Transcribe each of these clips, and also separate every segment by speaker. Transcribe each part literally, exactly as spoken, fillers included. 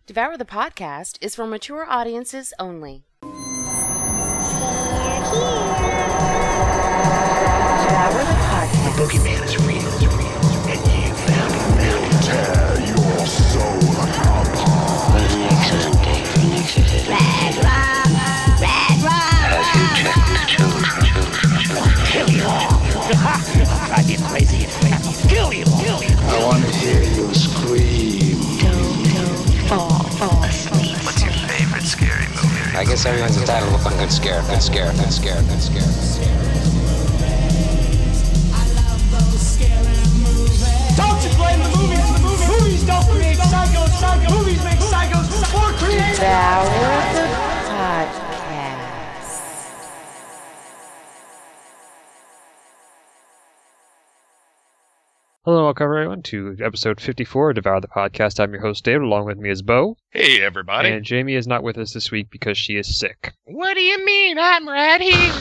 Speaker 1: Devour the Podcast is for mature audiences only.
Speaker 2: Devour
Speaker 1: the Podcast.
Speaker 3: The boogeyman is real, is real, and you found him.
Speaker 4: Tear your soul apart.
Speaker 5: What an excellent day for an exorcism.
Speaker 2: Red rum, red rum.
Speaker 5: Have you checked the children? Children, children.
Speaker 3: Kill you all. Drive you crazy, it's crazy. Kill you all. Kill you.
Speaker 4: I want to hear you scream.
Speaker 2: Don't, don't fall, fall asleep.
Speaker 6: What's your favorite scary movie?
Speaker 7: I guess everyone's entitled to a fun good scare, good scare, good scare, good scare.
Speaker 8: Don't you blame the movies, the movies, movies don't create psychos, psychos, movies make psychos more creative.
Speaker 1: Devour the Podcast.
Speaker 9: Hello, welcome everyone to episode fifty-four of Devour the Podcast. I'm your host, David. Along with me is Bo.
Speaker 10: Hey, everybody.
Speaker 9: And Jamie is not with us this week because she is sick.
Speaker 10: What do you mean? I'm right here.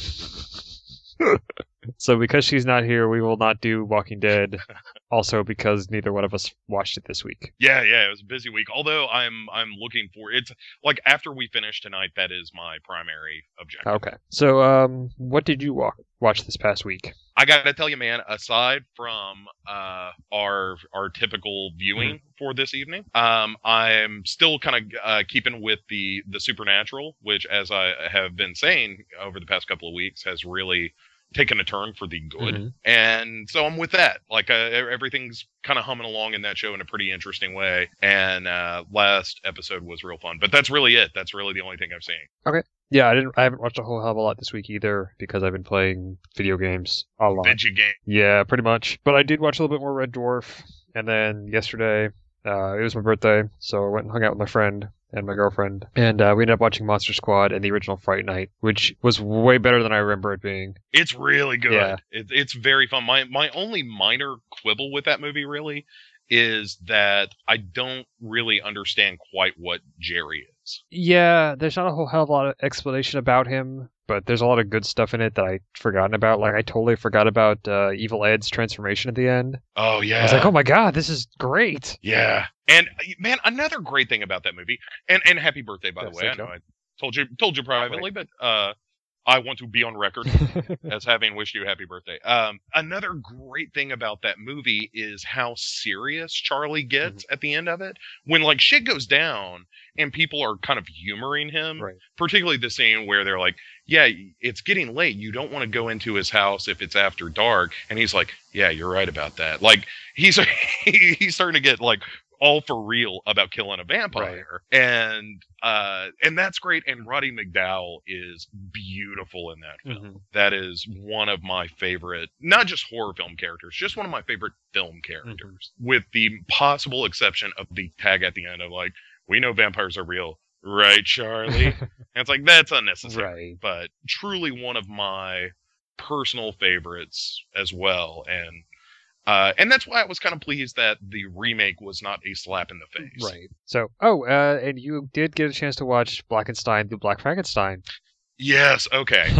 Speaker 9: So because she's not here, we will not do Walking Dead. Also because neither one of us watched it this week.
Speaker 10: Yeah, yeah, it was a busy week. Although I'm I'm looking for it's like after we finish tonight, that is my primary objective.
Speaker 9: Okay. So um what did you walk, watch this past week?
Speaker 10: I gotta tell you, man, aside from uh our our typical viewing mm-hmm. for this evening, um I'm still kind of uh, keeping with the the supernatural, which, as I have been saying over the past couple of weeks, has really taken a turn for the good. Mm-hmm. And so I'm with that. Like, uh, everything's kind of humming along in that show in a pretty interesting way. And uh, last episode was real fun. But that's really it. That's really the only thing I've seen.
Speaker 9: Okay. Yeah, I didn't. I haven't watched a whole hell of a lot this week either because I've been playing video games a lot.
Speaker 10: Video game.
Speaker 9: Yeah, pretty much. But I did watch a little bit more Red Dwarf. And then yesterday, uh, it was my birthday, so I went and hung out with my friend and my girlfriend, and uh, we ended up watching Monster Squad and the original Fright Night, which was way better than I remember it being.
Speaker 10: It's really good.
Speaker 9: Yeah.
Speaker 10: It, it's very fun. My my only minor quibble with that movie really is that I don't really understand quite what Jerry is.
Speaker 9: Yeah, there's not a whole hell of a lot of explanation about him, but there's a lot of good stuff in it that I'd forgotten about. Like, I totally forgot about uh, Evil Ed's transformation at the end.
Speaker 10: Oh, yeah.
Speaker 9: I was like, oh my god, this is great.
Speaker 10: Yeah. And, man, another great thing about that movie, and, and happy birthday, by
Speaker 9: Yes,
Speaker 10: the way. I know I told you told you privately, but uh, I want to be on record as having wished you a happy birthday. Um, another great thing about that movie is how serious Charlie gets mm-hmm. at the end of it. When, like, shit goes down and people are kind of humoring him,
Speaker 9: right. Particularly
Speaker 10: the scene where they're like, yeah, it's getting late. You don't want to go into his house if it's after dark. And he's like, yeah, you're right about that. Like, he's he's starting to get, like, all for real about killing a vampire. Right. And uh, and that's great. And Roddy McDowall is beautiful in that film. Mm-hmm. That is one of my favorite, not just horror film characters, just one of my favorite film characters, mm-hmm. with the possible exception of the tag at the end of, like, we know vampires are real. Right, Charlie? And it's like, that's unnecessary.
Speaker 9: Right.
Speaker 10: But truly one of my personal favorites as well. And uh, and that's why I was kind of pleased that the remake was not a slap in the face.
Speaker 9: Right. So, oh, uh, and you did get a chance to watch Blackenstein, the Black Frankenstein.
Speaker 10: Yes, okay.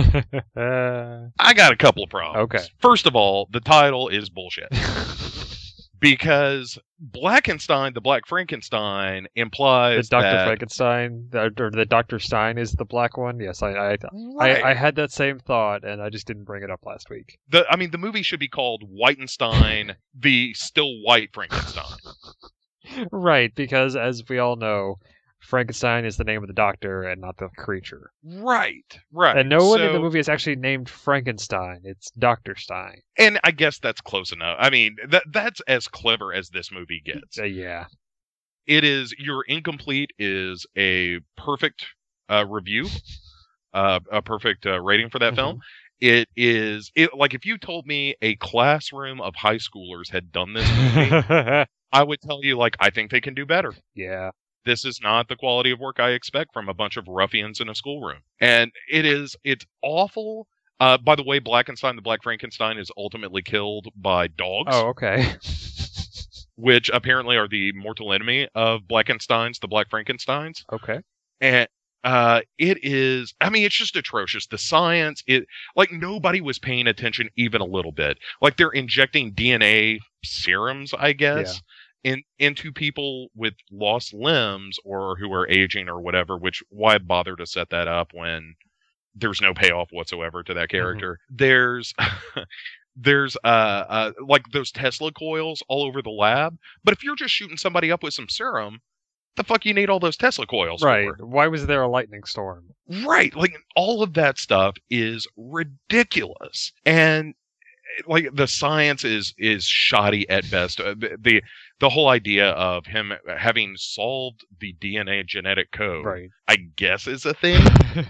Speaker 9: uh,
Speaker 10: I got a couple of problems.
Speaker 9: Okay.
Speaker 10: First of all, the title is bullshit. Because Blackenstein, the Black Frankenstein, implies
Speaker 9: the Doctor
Speaker 10: that...
Speaker 9: Frankenstein, the, or the Doctor Stein is the black one. Yes, I I,
Speaker 10: right.
Speaker 9: I I had that same thought, and I just didn't bring it up last week.
Speaker 10: The I mean, the movie should be called Whitenstein, the still white Frankenstein.
Speaker 9: Right, because as we all know, Frankenstein is the name of the doctor and not the creature.
Speaker 10: Right, right.
Speaker 9: And no one
Speaker 10: so,
Speaker 9: in the movie is actually named Frankenstein. It's Doctor Stein.
Speaker 10: And I guess that's close enough. I mean, that that's as clever as this movie gets.
Speaker 9: Uh, yeah.
Speaker 10: It is, Your Incomplete is a perfect uh, review, uh, a perfect uh, rating for that mm-hmm. film. It is, it like if you told me a classroom of high schoolers had done this movie, I would tell you, like, I think they can do better.
Speaker 9: Yeah.
Speaker 10: This is not the quality of work I expect from a bunch of ruffians in a schoolroom. And it is, it's awful. Uh, by the way, Blackenstein, the Black Frankenstein, is ultimately killed by dogs.
Speaker 9: Oh, okay.
Speaker 10: Which apparently are the mortal enemy of Blackensteins, the Black Frankensteins.
Speaker 9: Okay.
Speaker 10: And uh, it is, I mean, it's just atrocious. The science, it, like, nobody was paying attention even a little bit. Like, they're injecting D N A serums, I guess. in into people with lost limbs or who are aging or whatever, which why bother to set that up when there's no payoff whatsoever to that character. Mm-hmm. There's there's uh, uh like those Tesla coils all over the lab, but if you're just shooting somebody up with some serum, the fuck you need all those Tesla coils
Speaker 9: right.
Speaker 10: for?
Speaker 9: Why was there a lightning storm?
Speaker 10: Right. Like all of that stuff is ridiculous. And like the science is is shoddy at best. Uh, the, the the whole idea of him having solved the D N A genetic code,
Speaker 9: right.
Speaker 10: I guess is a thing.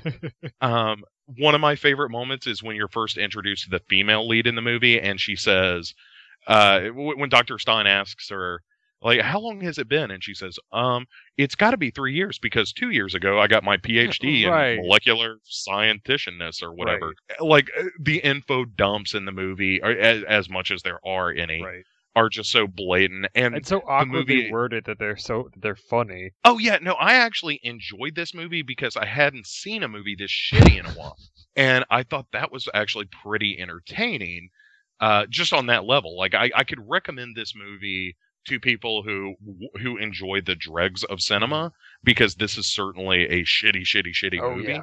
Speaker 10: um one of my favorite moments is when you're first introduced to the female lead in the movie, and she says, uh w- when Doctor Stein asks her, like, how long has it been? And she says, um, it's got to be three years because two years ago I got my P H D
Speaker 9: right.
Speaker 10: in molecular scientishness or whatever. Right. Like, the info dumps in the movie, are, as, as much as there are any,
Speaker 9: right.
Speaker 10: are just so blatant. And
Speaker 9: it's so awkwardly
Speaker 10: movie...
Speaker 9: worded that they're so they're funny.
Speaker 10: Oh, yeah. No, I actually enjoyed this movie because I hadn't seen a movie this shitty in a while. And I thought that was actually pretty entertaining, uh, just on that level. Like, I, I could recommend this movie to people who who enjoy the dregs of cinema, because this is certainly a shitty, shitty, shitty
Speaker 9: oh,
Speaker 10: movie.
Speaker 9: Yeah.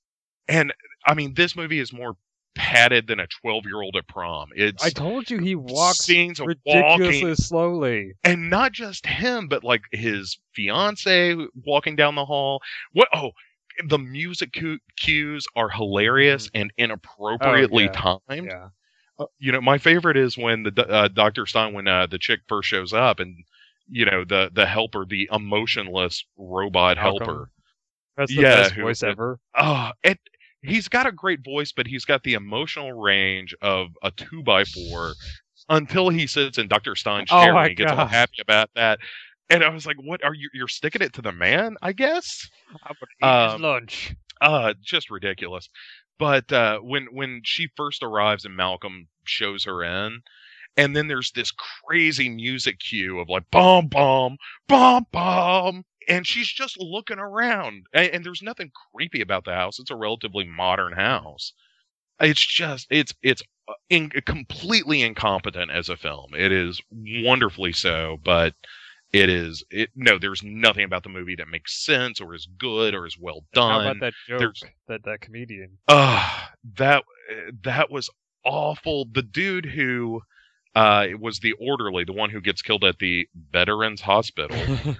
Speaker 10: And I mean, this movie is more padded than a twelve-year-old at prom. It's
Speaker 9: I told you he walks
Speaker 10: scenes of
Speaker 9: ridiculously
Speaker 10: walking,
Speaker 9: slowly,
Speaker 10: and not just him, but like his fiance walking down the hall. What? Oh, the music cu- cues are hilarious mm-hmm. and inappropriately
Speaker 9: oh, yeah.
Speaker 10: timed.
Speaker 9: Yeah.
Speaker 10: You know, my favorite is when the uh, Doctor Stein, when uh, the chick first shows up, and you know the the helper, the emotionless robot
Speaker 9: Malcolm.
Speaker 10: helper.
Speaker 9: That's the
Speaker 10: yeah,
Speaker 9: best
Speaker 10: who,
Speaker 9: voice ever.
Speaker 10: Oh, it. He's got a great voice, but he's got the emotional range of a two by four. Until he sits in Doctor Stein's
Speaker 9: oh
Speaker 10: chair
Speaker 9: my
Speaker 10: and he gets
Speaker 9: God.
Speaker 10: all happy about that. And I was like, "What are you? You're sticking it to the man, I guess."
Speaker 9: I'm gonna eat
Speaker 10: Um,
Speaker 9: his lunch.
Speaker 10: Uh, just ridiculous. But uh, when when she first arrives and Malcolm shows her in, and then there's this crazy music cue of like bum bum bum bum, and she's just looking around, and, and there's nothing creepy about the house. It's a relatively modern house. It's just it's it's in, completely incompetent as a film. It is wonderfully so, but it is it no. There's nothing about the movie that makes sense or is good or is well done.
Speaker 9: How about that joke?
Speaker 10: There's,
Speaker 9: that that comedian.
Speaker 10: Uh, that that was awful. The dude who uh was the orderly, the one who gets killed at the Veterans Hospital.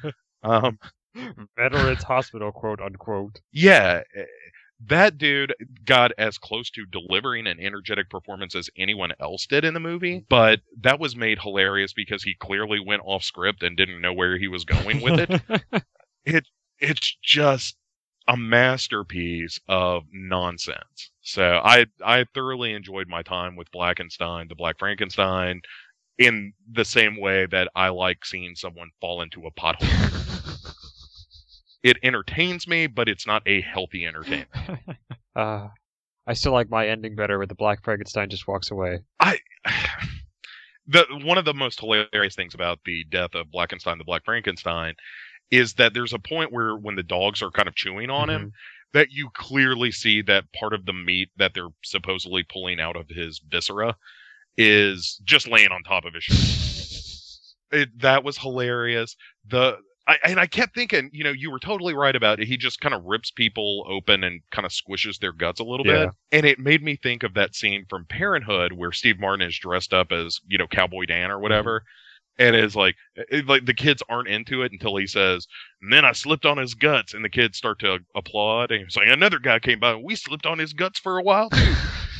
Speaker 10: um,
Speaker 9: Veterans Hospital, quote unquote.
Speaker 10: Yeah, that dude got as close to delivering an energetic performance as anyone else did in the movie, but that was made hilarious because he clearly went off script and didn't know where he was going with it. it it's just a masterpiece of nonsense. So I I thoroughly enjoyed my time with Blackenstein, the Black Frankenstein, in the same way that I like seeing someone fall into a pothole. It entertains me, but it's not a healthy entertainment.
Speaker 9: uh, I still like my ending better, where the Black Frankenstein just walks away.
Speaker 10: I the one of the most hilarious things about the death of Blackenstein, the Black Frankenstein, is that there's a point where when the dogs are kind of chewing on mm-hmm. him, that you clearly see that part of the meat that they're supposedly pulling out of his viscera is just laying on top of his shirt. It, that was hilarious. The I, and I kept thinking, you know, you were totally right about it. He just kind of rips people open and kind of squishes their guts a little
Speaker 9: yeah.
Speaker 10: bit. And it made me think of that scene from Parenthood where Steve Martin is dressed up as, you know, Cowboy Dan or whatever. Mm-hmm. And it's like, it, like the kids aren't into it until he says, and then I slipped on his guts. And the kids start to applaud. And he's like, another guy came by and we slipped on his guts for a while too.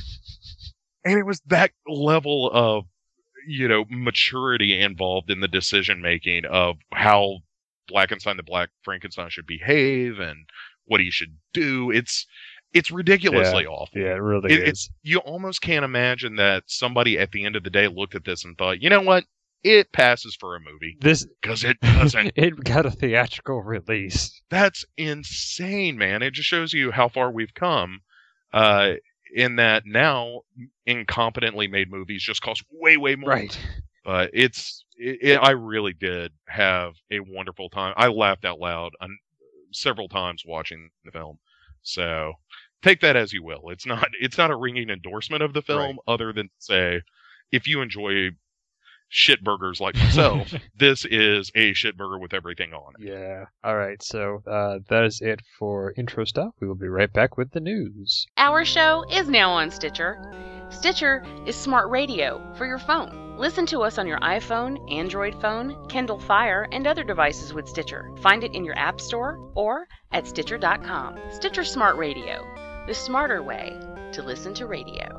Speaker 10: And it was that level of, you know, maturity involved in the decision making of how Blackenstein, the Black Frankenstein, should behave and what he should do. It's it's ridiculously
Speaker 9: yeah.
Speaker 10: awful.
Speaker 9: Yeah, it really
Speaker 10: it,
Speaker 9: is.
Speaker 10: It's, you almost can't imagine that somebody at the end of the day looked at this and thought, you know what? It passes for a movie.
Speaker 9: This
Speaker 10: because it doesn't.
Speaker 9: It got a theatrical release.
Speaker 10: That's insane, man. It just shows you how far we've come. Uh, in that now incompetently made movies just cost way, way more.
Speaker 9: Right.
Speaker 10: But it's, it, it, I really did have a wonderful time. I laughed out loud on, several times watching the film. So take that as you will. It's not, it's not a ringing endorsement of the film,
Speaker 9: right.
Speaker 10: other than to say, if you enjoy shitburgers like myself, this is a shitburger with everything on it.
Speaker 9: Yeah. All right. So uh, that is it for intro stuff. We will be right back with the news.
Speaker 1: Our show is now on Stitcher. Stitcher is smart radio for your phone. Listen to us on your iPhone, Android phone, Kindle Fire, and other devices with Stitcher. Find it in your app store or at Stitcher dot com. Stitcher Smart Radio, the smarter way to listen to radio.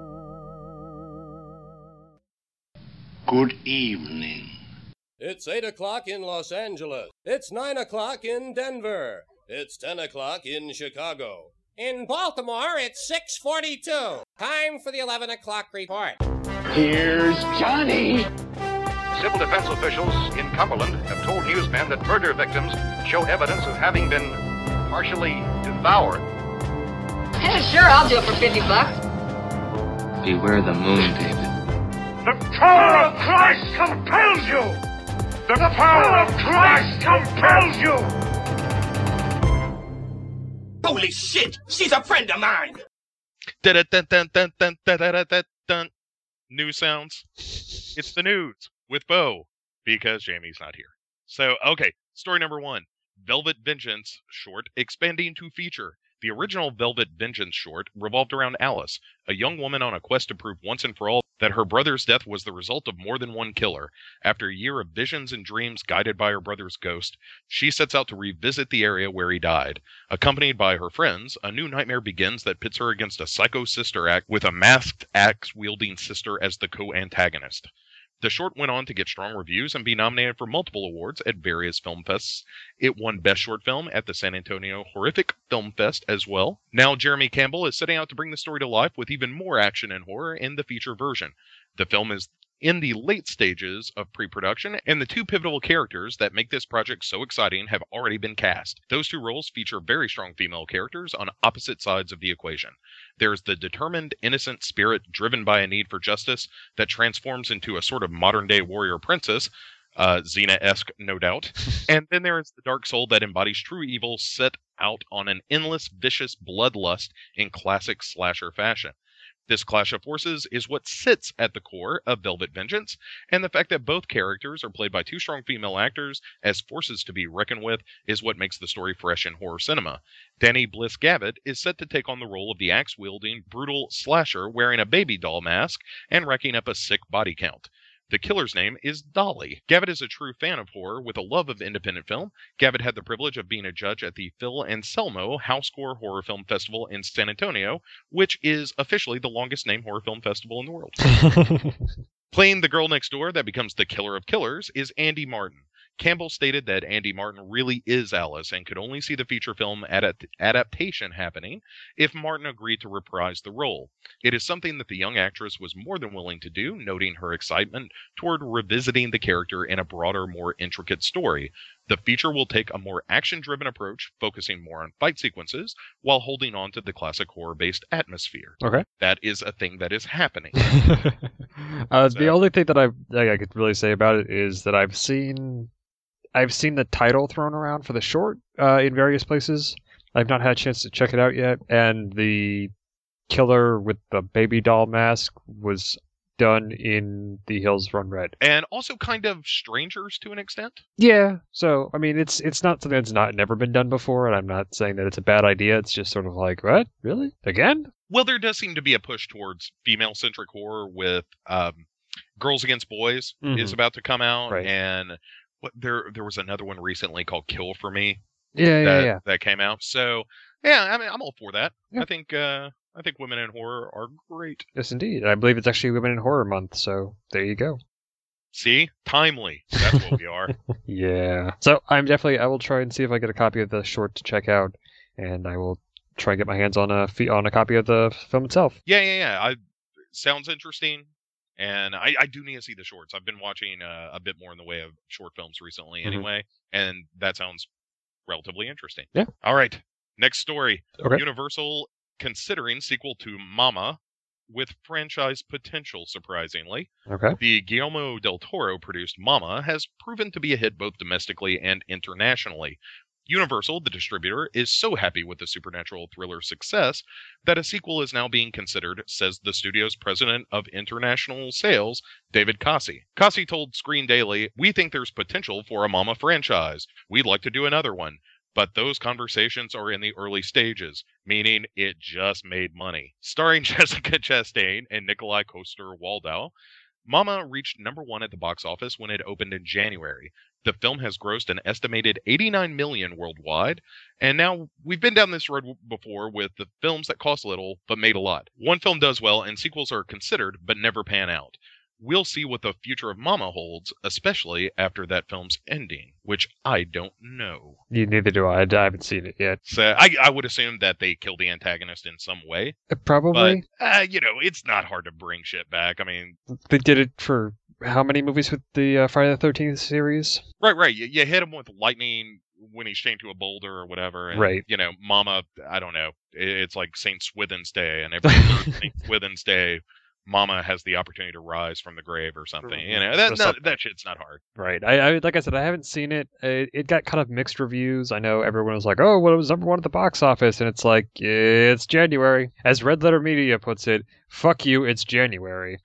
Speaker 4: Good evening.
Speaker 11: It's eight o'clock in Los Angeles. It's nine o'clock in Denver. It's ten o'clock in Chicago. In Baltimore, it's six forty-two. Time for the eleven o'clock report.
Speaker 4: Here's Johnny.
Speaker 12: Civil defense officials in Cumberland have told newsmen that murder victims show evidence of having been partially devoured.
Speaker 13: Yeah, sure, I'll do it for fifty bucks.
Speaker 5: Beware the moon, David.
Speaker 8: The power of Christ compels you! The, the power of Christ compels you!
Speaker 14: Holy shit! She's a friend of mine!
Speaker 10: Dun, dun, dun, dun, dun, dun, dun, dun, dun. News sounds. It's the news with Bo, because Jamie's not here. So, okay, story number one. Velvet Vengeance short expanding to feature. The original Velvet Vengeance short revolved around Alice, a young woman on a quest to prove once and for all that her brother's death was the result of more than one killer. After a year of visions and dreams guided by her brother's ghost, she sets out to revisit the area where he died. Accompanied by her friends, a new nightmare begins that pits her against a psycho sister act with a masked axe-wielding sister as the co-antagonist. The short went on to get strong reviews and be nominated for multiple awards at various film fests. It won Best Short Film at the San Antonio Horrific Film Fest as well. Now Jeremy Campbell is setting out to bring the story to life with even more action and horror in the feature version. The film is in the late stages of pre-production, and the two pivotal characters that make this project so exciting have already been cast. Those two roles feature very strong female characters on opposite sides of the equation. There's the determined, innocent spirit driven by a need for justice that transforms into a sort of modern-day warrior princess, uh, Xena-esque, no doubt. And then there is the dark soul that embodies true evil set out on an endless, vicious bloodlust in classic slasher fashion. This clash of forces is what sits at the core of Velvet Vengeance, and the fact that both characters are played by two strong female actors as forces to be reckoned with is what makes the story fresh in horror cinema. Danny Bliss Gavitt is set to take on the role of the axe-wielding, brutal slasher wearing a baby doll mask and racking up a sick body count. The killer's name is Dolly. Gavitt is a true fan of horror with a love of independent film. Gavitt had the privilege of being a judge at the Phil Anselmo Housecore Horror Film Festival in San Antonio, which is officially the longest-named horror film festival in the world. Playing the girl next door that becomes the killer of killers is Andy Martin. Campbell stated that Andy Martin really is Alice and could only see the feature film adapt- adaptation happening if Martin agreed to reprise the role. It is something that the young actress was more than willing to do, noting her excitement toward revisiting the character in a broader, more intricate story. The feature will take a more action-driven approach, focusing more on fight sequences, while holding on to the classic horror-based atmosphere.
Speaker 9: Okay.
Speaker 10: That is a thing that is happening.
Speaker 9: uh,
Speaker 10: so.
Speaker 9: The only thing that I like, I could really say about it is that I've seen... I've seen the title thrown around for the short uh, in various places. I've not had a chance to check it out yet, and the killer with the baby doll mask was done in The Hills Run Red.
Speaker 10: And also kind of strangers to an extent.
Speaker 9: Yeah, so, I mean, it's it's not something that's not never been done before, and I'm not saying that it's a bad idea. It's just sort of like, what? Really? Again?
Speaker 10: Well, there does seem to be a push towards female-centric horror with um, Girls Against Boys mm-hmm. is about to come out,
Speaker 9: right.
Speaker 10: and... What, there there was another one recently called Kill for Me.
Speaker 9: Yeah,
Speaker 10: that,
Speaker 9: yeah, yeah.
Speaker 10: That came out. So yeah, I mean I'm all for that.
Speaker 9: Yeah.
Speaker 10: I think uh, I think women in horror are great.
Speaker 9: Yes, indeed. I believe it's actually Women in Horror Month, so there you go.
Speaker 10: See? Timely. That's what we are.
Speaker 9: Yeah. So I'm definitely I will try and see if I get a copy of the short to check out, and I will try and get my hands on a on a copy of the film itself.
Speaker 10: Yeah, yeah, yeah. I sounds interesting. And I, I do need to see the shorts. I've been watching uh, a bit more in the way of short films recently anyway, mm-hmm. and that sounds relatively interesting.
Speaker 9: Yeah.
Speaker 10: All right. Next story.
Speaker 9: Okay.
Speaker 10: Universal considering sequel to Mama with franchise potential, surprisingly.
Speaker 9: Okay.
Speaker 10: The Guillermo del Toro produced Mama has proven to be a hit both domestically and internationally. Universal, the distributor, is so happy with the supernatural thriller success that a sequel is now being considered, says the studio's president of international sales, David Cossey. Cossey told Screen Daily, "We think there's potential for a Mama franchise. We'd like to do another one. But those conversations are in the early stages, meaning it just made money." Starring Jessica Chastain and Nikolai Coster-Waldau, Mama reached number one at the box office when it opened in January. The film has grossed an estimated eighty-nine million dollars worldwide, and now we've been down this road before with the films that cost little but made a lot. One film does well and sequels are considered but never pan out. We'll see what the future of Mama holds, especially after that film's ending, which I don't know.
Speaker 9: You, neither do I. I haven't seen it yet.
Speaker 10: So I, I would assume that they killed the antagonist in some way.
Speaker 9: Uh, probably.
Speaker 10: But, uh, you know, it's not hard to bring shit back. I mean...
Speaker 9: They did it for how many movies with the uh, Friday the thirteenth series?
Speaker 10: Right, right. You, you hit him with lightning when he's chained to a boulder or whatever. And,
Speaker 9: right.
Speaker 10: You know, Mama, I don't know. It's like Saint Swithin's Day, and every Saint Swithin's Day... Mama has the opportunity to rise from the grave or something. You know, that no, that shit's not hard.
Speaker 9: Right. I, I like I said, I haven't seen it. it. It got kind of mixed reviews. I know everyone was like, "Oh, well, it was number one at the box office," and it's like, it's January, as Red Letter Media puts it. Fuck you, it's January.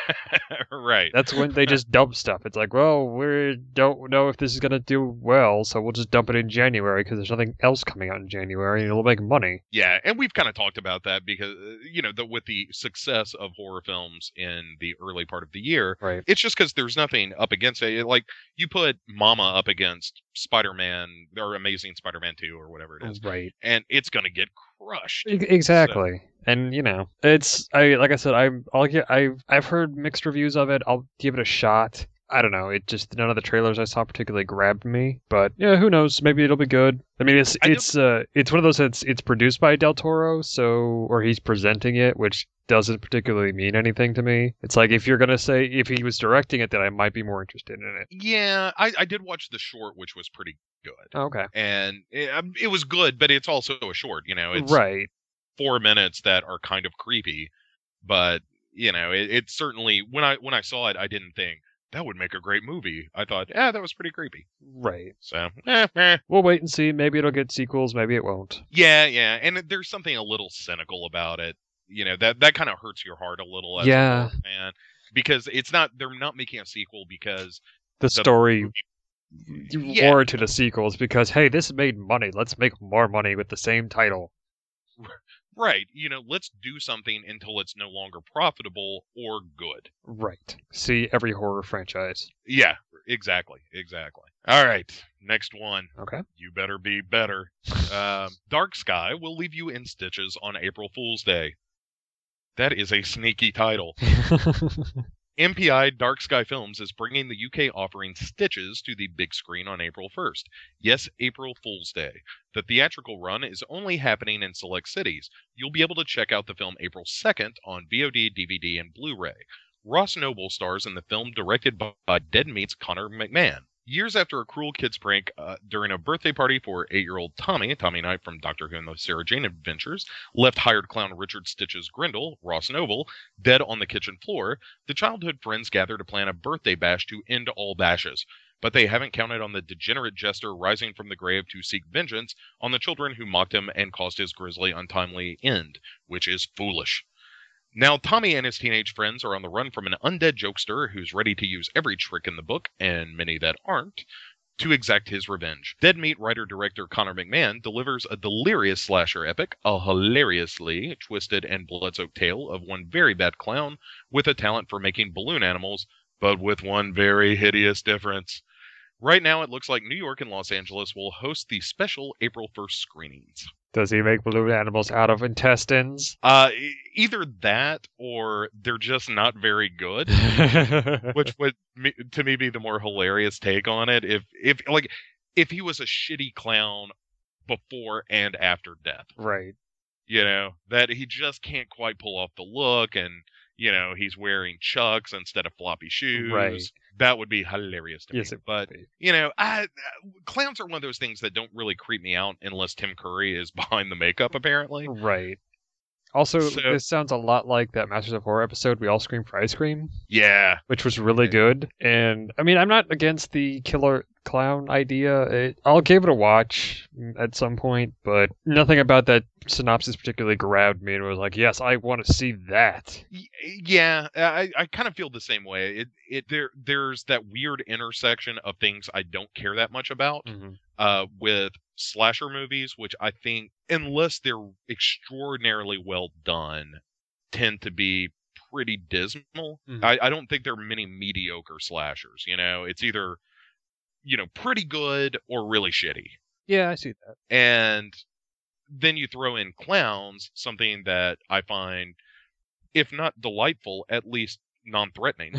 Speaker 10: Right.
Speaker 9: That's when they just dump stuff. It's like, well, we don't know if this is going to do well, so we'll just dump it in January because there's nothing else coming out in January and it'll make money.
Speaker 10: Yeah, and we've kind of talked about that because, you know, the, with the success of horror films in the early part of the year,
Speaker 9: right.
Speaker 10: It's just because there's nothing up against it. Like, you put Mama up against Spider-Man, or Amazing Spider-Man two, or whatever it is.
Speaker 9: Right.
Speaker 10: And it's going to get crushed.
Speaker 9: Exactly.
Speaker 10: So.
Speaker 9: And you know, it's I like I said, I'm I'll get I've I've heard mixed reviews of it. I'll give it a shot. I don't know. It just none of the trailers I saw particularly grabbed me. But yeah, who knows? Maybe it'll be good. I mean, it's I it's uh it's one of those that's it's produced by Del Toro, so or he's presenting it, which doesn't particularly mean anything to me. It's like if you're gonna say if he was directing it, then I might be more interested in it.
Speaker 10: Yeah, I I did watch the short, which was pretty good.
Speaker 9: Oh, okay.
Speaker 10: And it, it was good, but it's also a short. You know, it's
Speaker 9: right.
Speaker 10: Four minutes that are kind of creepy, but you know, it, it certainly when I when I saw it, I didn't think that would make a great movie. I thought, yeah, that was pretty creepy.
Speaker 9: Right.
Speaker 10: So, eh, eh.
Speaker 9: We'll wait and see. Maybe it'll get sequels. Maybe it won't.
Speaker 10: Yeah, yeah, and there's something a little cynical about it. You know, that that kind of hurts your heart a little. As
Speaker 9: yeah,
Speaker 10: a man, because it's not they're not making a sequel because
Speaker 9: the, the story.
Speaker 10: Movie, yeah.
Speaker 9: warranted a sequel is because hey, this made money. Let's make more money with the same title.
Speaker 10: Right, you know, let's do something until it's no longer profitable or good.
Speaker 9: Right. See every horror franchise.
Speaker 10: Yeah, exactly, exactly. All right, next one.
Speaker 9: Okay.
Speaker 10: You better be better. um, Dark Sky will leave you in stitches on April Fool's Day. That is a sneaky title. M P I Dark Sky Films is bringing the U K offering Stitches to the big screen on April first. Yes, April Fool's Day. The theatrical run is only happening in select cities. You'll be able to check out the film April second on V O D, D V D, and Blu-ray. Ross Noble stars in the film directed by Dead Meat's Connor McMahon. Years after a cruel kid's prank uh, during a birthday party for eight-year-old Tommy, Tommy Knight from Doctor Who and the Sarah Jane Adventures, left hired clown Richard Stitches Grindle, Ross Noble, dead on the kitchen floor, the childhood friends gather to plan a birthday bash to end all bashes. But they haven't counted on the degenerate jester rising from the grave to seek vengeance on the children who mocked him and caused his grisly, untimely end, which is foolish. Now, Tommy and his teenage friends are on the run from an undead jokester who's ready to use every trick in the book, and many that aren't, to exact his revenge. Dead Meat writer-director Connor McMahon delivers a delirious slasher epic, a hilariously twisted and blood-soaked tale of one very bad clown with a talent for making balloon animals, but with one very hideous difference. Right now, it looks like New York and Los Angeles will host the special April first screenings.
Speaker 9: Does he make balloon animals out of intestines?
Speaker 10: Uh, either that or they're just not very good, which would, to me, be the more hilarious take on it. If, if like, if he was a shitty clown before and after death.
Speaker 9: Right.
Speaker 10: You know, that he just can't quite pull off the look and, you know, he's wearing Chucks instead of floppy shoes.
Speaker 9: Right.
Speaker 10: That would be hilarious to
Speaker 9: yes,
Speaker 10: me. But,
Speaker 9: be.
Speaker 10: you know, I, clowns are one of those things that don't really creep me out unless Tim Curry is behind the makeup, apparently.
Speaker 9: Right. Also, so, this sounds a lot like that Masters of Horror episode, We All Scream for Ice Cream.
Speaker 10: Yeah.
Speaker 9: Which was really good. And, I mean, I'm not against the killer clown idea. It, I'll give it a watch at some point, but nothing about that synopsis particularly grabbed me and was like, yes, I want to see that.
Speaker 10: Yeah, I, I kind of feel the same way. It it there there's that weird intersection of things I don't care that much about
Speaker 9: mm-hmm.
Speaker 10: uh, with slasher movies, which I think, unless they're extraordinarily well done, tend to be pretty dismal.
Speaker 9: Mm-hmm.
Speaker 10: I, I don't think there are many mediocre slashers. You know, it's either, you know, pretty good or really shitty.
Speaker 9: Yeah, I see that.
Speaker 10: And then you throw in clowns, something that I find, if not delightful, at least non-threatening.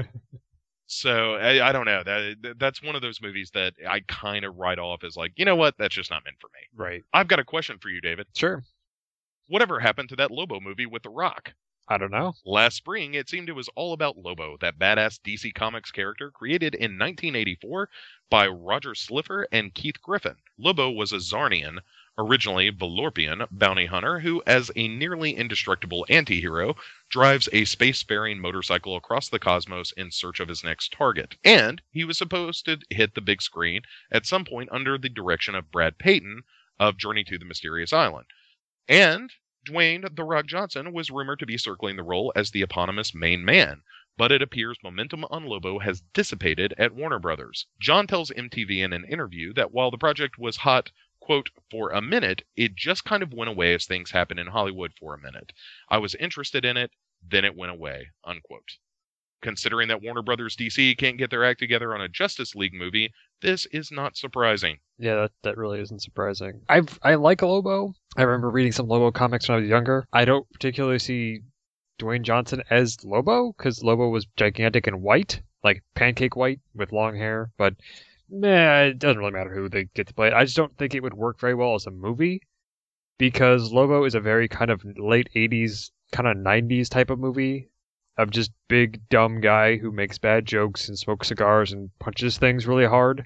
Speaker 10: So I, I don't know. That that's one of those movies that I kind of write off as like, you know what, that's just not meant for me.
Speaker 9: Right.
Speaker 10: I've got a question for you, David.
Speaker 9: Sure.
Speaker 10: Whatever happened to that Lobo movie with The Rock?
Speaker 9: I don't know.
Speaker 10: Last spring, it seemed it was all about Lobo, that badass D C Comics character created in nineteen eighty-four by Roger Slifer and Keith Griffin. Lobo was a Zarnian, originally Valorpian, bounty hunter who, as a nearly indestructible anti-hero, drives a spacefaring motorcycle across the cosmos in search of his next target. And he was supposed to hit the big screen at some point under the direction of Brad Payton of Journey to the Mysterious Island. And Dwayne "The Rock" Johnson was rumored to be circling the role as the eponymous main man, but it appears momentum on Lobo has dissipated at Warner Brothers. John tells M T V in an interview that while the project was hot, quote, for a minute, it just kind of went away as things happened in Hollywood for a minute. I was interested in it, then it went away, unquote. Considering that Warner Brothers D C can't get their act together on a Justice League movie, this is not surprising.
Speaker 9: Yeah, that, that really isn't surprising. I've I like Lobo. I remember reading some Lobo comics when I was younger. I don't particularly see Dwayne Johnson as Lobo, because Lobo was gigantic and white, like pancake white with long hair, but meh, it doesn't really matter who they get to play it. I just don't think it would work very well as a movie, because Lobo is a very kind of late eighties, kind of nineties type of movie. Of just big, dumb guy who makes bad jokes and smokes cigars and punches things really hard.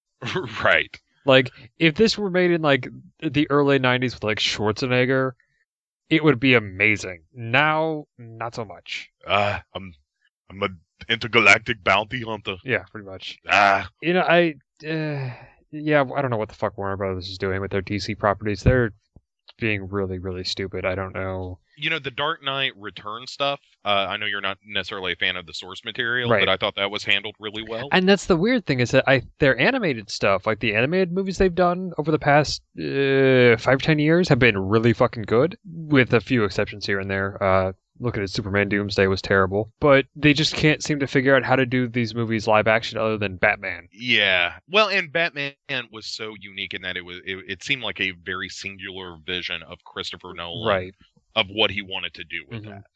Speaker 10: Right.
Speaker 9: Like, if this were made in, like, the early nineties with, like, Schwarzenegger, it would be amazing. Now, not so much.
Speaker 10: Ah, uh, I'm I'm an intergalactic bounty hunter.
Speaker 9: Yeah, pretty much.
Speaker 10: Ah.
Speaker 9: You know, I... Uh, yeah, I don't know what the fuck Warner Brothers is doing with their D C properties. They're being really, really stupid. I don't know.
Speaker 10: You know, the Dark Knight Return stuff, uh, I know you're not necessarily a fan of the source material,
Speaker 9: right.
Speaker 10: but I thought that was handled really well.
Speaker 9: And that's the weird thing, is that I their animated stuff, like the animated movies they've done over the past uh, five, ten years, have been really fucking good, with a few exceptions here and there. Uh, looking at Superman Doomsday was terrible. But they just can't seem to figure out how to do these movies live action other than Batman.
Speaker 10: Yeah. Well, and Batman was so unique in that it was it, it seemed like a very singular vision of Christopher Nolan.
Speaker 9: Right.
Speaker 10: Of what he wanted to do with mm-hmm. that.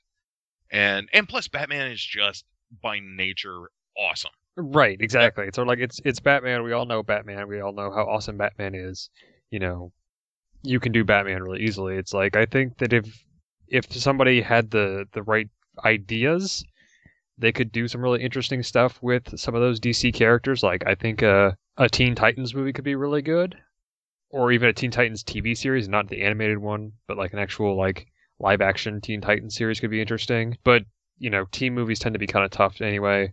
Speaker 10: And and plus Batman is just by nature awesome.
Speaker 9: Right, exactly. So like it's it's Batman, we all know Batman, we all know how awesome Batman is. You know, you can do Batman really easily. It's like, I think that if if somebody had the, the right ideas, they could do some really interesting stuff with some of those D C characters. Like, I think uh, a Teen Titans movie could be really good. Or even a Teen Titans T V series, not the animated one, but like an actual like live action Teen Titans series could be interesting. But, you know, teen movies tend to be kind of tough anyway.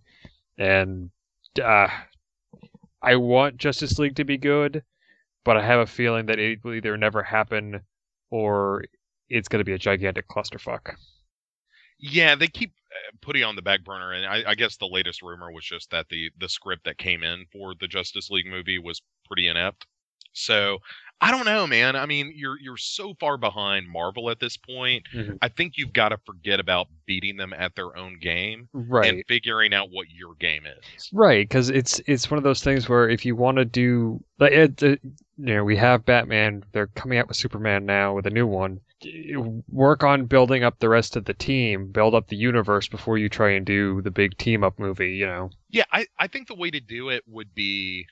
Speaker 9: And uh, I want Justice League to be good, but I have a feeling that it will either never happen or it's going to be a gigantic clusterfuck.
Speaker 10: Yeah, they keep putting on the back burner, and I, I guess the latest rumor was just that the, the script that came in for the Justice League movie was pretty inept. So I don't know, man. I mean, you're you're so far behind Marvel at this point.
Speaker 9: Mm-hmm.
Speaker 10: I think you've got to forget about beating them at their own game,
Speaker 9: right?
Speaker 10: And figuring out what your game is,
Speaker 9: right? Because it's it's one of those things where if you want to do, like, it, it, you know, we have Batman. They're coming out with Superman now with a new one. Work on building up the rest of the team, build up the universe before you try and do the big team up movie. You know?
Speaker 10: Yeah, I I think the way to do it would be,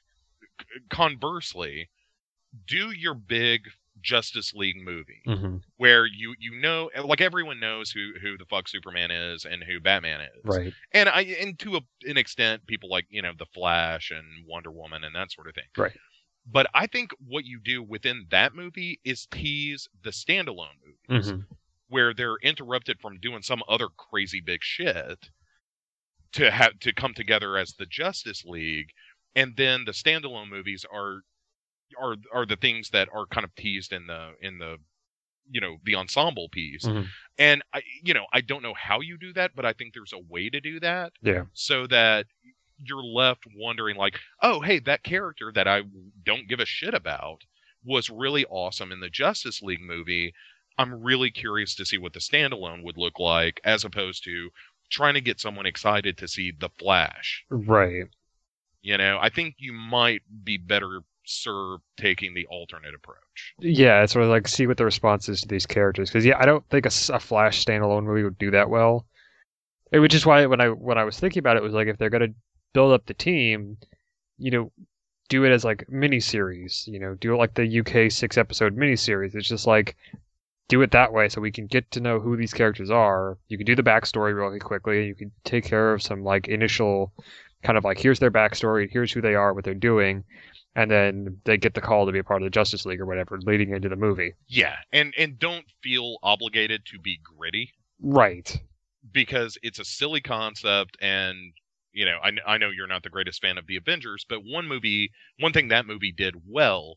Speaker 10: conversely, do your big Justice League movie
Speaker 9: mm-hmm.
Speaker 10: where you you know, like, everyone knows who who the fuck Superman is and who Batman is,
Speaker 9: right?
Speaker 10: And I and to a, an extent, people like, you know, the Flash and Wonder Woman and that sort of thing,
Speaker 9: right?
Speaker 10: But I think what you do within that movie is tease the standalone movies,
Speaker 9: mm-hmm.
Speaker 10: where they're interrupted from doing some other crazy big shit to have to come together as the Justice League. and then the standalone movies are are are the things that are kind of teased in the in the you know the ensemble piece.
Speaker 9: Mm-hmm.
Speaker 10: And I you know I don't know how you do that, but I think there's a way to do that.
Speaker 9: Yeah.
Speaker 10: So that you're left wondering, like, oh, hey, that character that I don't give a shit about was really awesome in the Justice League movie. I'm really curious to see what the standalone would look like, as opposed to trying to get someone excited to see The Flash.
Speaker 9: Right.
Speaker 10: You know, I think you might be better served taking the alternate approach.
Speaker 9: Yeah, it's sort of like see what the response is to these characters. Because, yeah, I don't think a, a Flash standalone movie would do that well. It, which is why when I when I was thinking about it, it was like, if they're going to build up the team, you know, do it as like miniseries, you know, do it like the U K six episode miniseries. It's just like, do it that way so we can get to know who these characters are. You can do the backstory really quickly. You can take care of some like initial kind of like, here's their backstory, here's who they are, what they're doing, and then they get the call to be a part of the Justice League or whatever leading into the movie.
Speaker 10: Yeah, and and don't feel obligated to be gritty.
Speaker 9: Right.
Speaker 10: Because it's a silly concept, and you know, I, I know you're not the greatest fan of the Avengers, but one movie, one thing that movie did well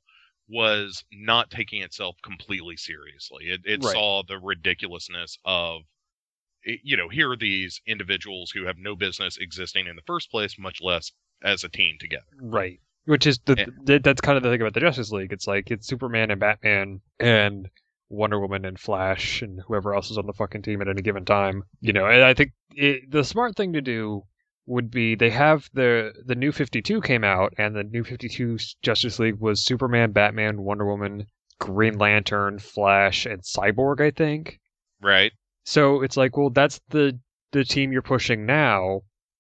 Speaker 10: was not taking itself completely seriously. It, it
Speaker 9: Right.
Speaker 10: saw the ridiculousness of, you know, here are these individuals who have no business existing in the first place, much less as a team together.
Speaker 9: Right. Which is the,
Speaker 10: And-
Speaker 9: th- that's kind of the thing about the Justice League. It's like it's Superman and Batman and Wonder Woman and Flash and whoever else is on the fucking team at any given time. You know, and I think it, the smart thing to do would be they have the the new fifty-two came out, and the new fifty-two Justice League was Superman, Batman, Wonder Woman, Green Lantern, Flash, and Cyborg, I think.
Speaker 10: Right.
Speaker 9: So it's like, well, that's the the team you're pushing now.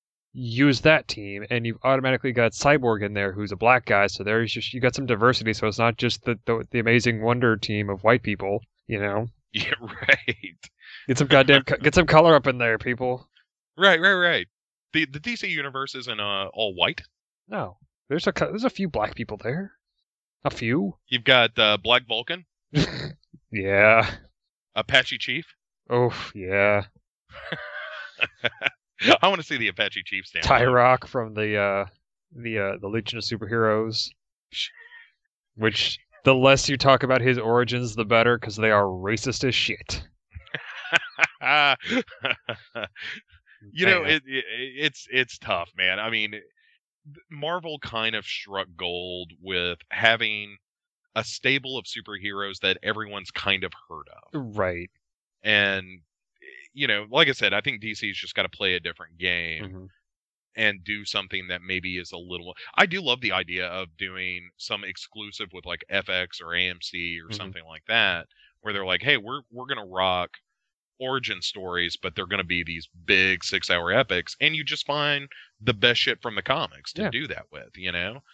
Speaker 9: Use that team, and you've automatically got Cyborg in there, who's a black guy. So there's just you got some diversity. So it's not just the the, the Amazing Wonder team of white people. You know,
Speaker 10: Yeah, right.
Speaker 9: get some goddamn co- get some color up in there, people.
Speaker 10: Right, right, right. The the D C universe isn't uh, all white.
Speaker 9: No, there's a co- there's a few black people there. A few.
Speaker 10: You've got uh, Black Vulcan,
Speaker 9: Yeah.
Speaker 10: Apache Chief.
Speaker 9: Oh yeah.
Speaker 10: I want to see the Apache Chief stand.
Speaker 9: Tyrock from the uh the uh the Legion of Superheroes. Which the less you talk about his origins, the better, because they are racist as shit.
Speaker 10: You know,
Speaker 9: Man.
Speaker 10: it, it it's it's tough, man. I mean, Marvel kind of struck gold with having a stable of superheroes that everyone's kind of heard of.
Speaker 9: Right.
Speaker 10: And you know, like I said, I think D C's just got to play a different game
Speaker 9: Mm-hmm.
Speaker 10: and do something that maybe is a little. I do love the idea of doing some exclusive with like F X or A M C or
Speaker 9: Mhm.
Speaker 10: something like that, where they're like, "Hey, we're we're gonna rock origin stories, but they're gonna be these big six-hour epics," and you just find the best shit from the comics to
Speaker 9: Yeah.
Speaker 10: do that with. You know,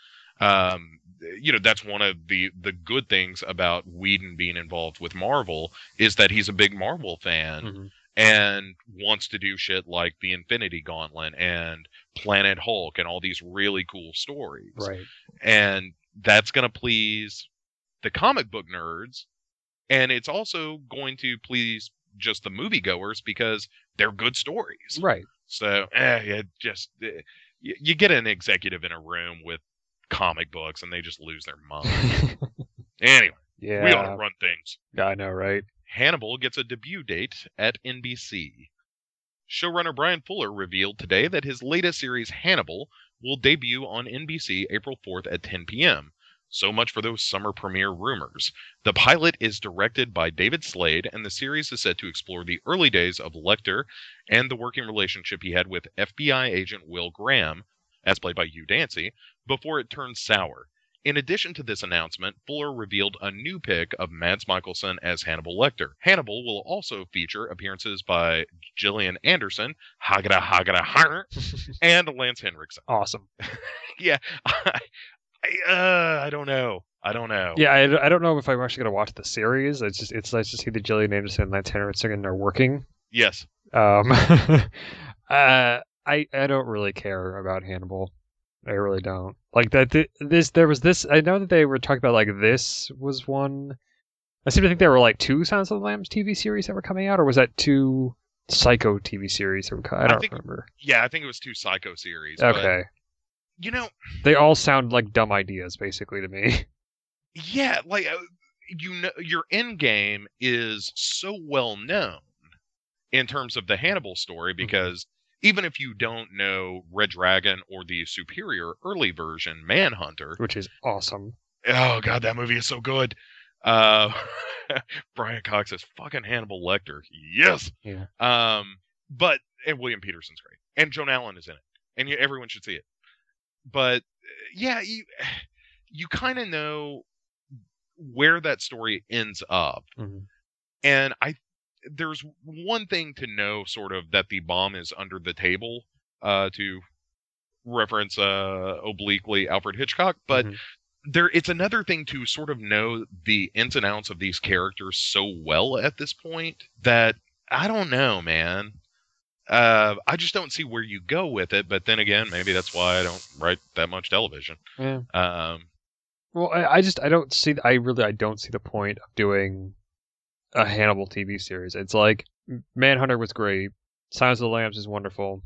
Speaker 10: um, you know that's one of the the good things about Whedon being involved with Marvel is that he's a big Marvel fan.
Speaker 9: Mm-hmm.
Speaker 10: And wants to do shit like the Infinity Gauntlet and Planet Hulk and all these really cool stories.
Speaker 9: Right.
Speaker 10: And that's going to please the comic book nerds. And it's also going to please just the moviegoers because they're good stories.
Speaker 9: Right.
Speaker 10: So, eh, it just, eh, you, you get an executive in a room with comic books and they just lose their mind. Anyway,
Speaker 9: Yeah.
Speaker 10: we ought to run things.
Speaker 9: I know, right?
Speaker 10: Hannibal gets a debut date at N B C. Showrunner Brian Fuller revealed today that his latest series, Hannibal, will debut on N B C April fourth at ten p.m. So much for those summer premiere rumors. The pilot is directed by David Slade, and the series is set to explore the early days of Lecter and the working relationship he had with F B I agent Will Graham, as played by Hugh Dancy, before it turned sour. In addition to this announcement, Fuller revealed a new pick of Mads Mikkelsen as Hannibal Lecter. Hannibal will also feature appearances by Gillian Anderson, Hagara Hagara Har, and Lance Henriksen.
Speaker 9: Awesome.
Speaker 10: Yeah, I, I, uh, I don't know. I don't know.
Speaker 9: Yeah, I, I don't know if I'm actually going to watch the series. It's just it's nice to see that Gillian Anderson and Lance Henriksen are working.
Speaker 10: Yes.
Speaker 9: Um, uh, I I don't really care about Hannibal. I really don't. Like that. Th- this there was this. I know that they were talking about like this was one. I seem to think there were like two Silence of the Lambs T V series that were coming out, or was that two Psycho T V series that were? co- I don't
Speaker 10: I think,
Speaker 9: remember.
Speaker 10: Yeah, I think it was two Psycho series.
Speaker 9: Okay.
Speaker 10: you know,
Speaker 9: they all sound like dumb ideas, basically, to me.
Speaker 10: Yeah, like uh, you know, your end game is so well known in terms of the Hannibal story because mm-hmm. even if you don't know Red Dragon or the superior early version Manhunter,
Speaker 9: which is awesome.
Speaker 10: Oh god, that movie is so good. Uh, Brian Cox is fucking Hannibal Lecter. Yes.
Speaker 9: Yeah.
Speaker 10: Um, but and William Peterson's great, and Joan Allen is in it, and you, everyone should see it. But yeah, you you kind of know where that story ends up,
Speaker 9: mm-hmm.
Speaker 10: and I there's one thing to know, sort of, that the bomb is under the table, uh, to reference uh obliquely Alfred Hitchcock, but. Mm-hmm. There, it's another thing to sort of know the ins and outs of these characters so well at this point that I don't know, man. Uh, I just don't see where you go with it. But then again, maybe that's why I don't write that much television.
Speaker 9: Yeah.
Speaker 10: Um.
Speaker 9: Well, I, I just I don't see. I really I don't see the point of doing a Hannibal T V series. It's like Manhunter was great. Silence of the Lambs is wonderful.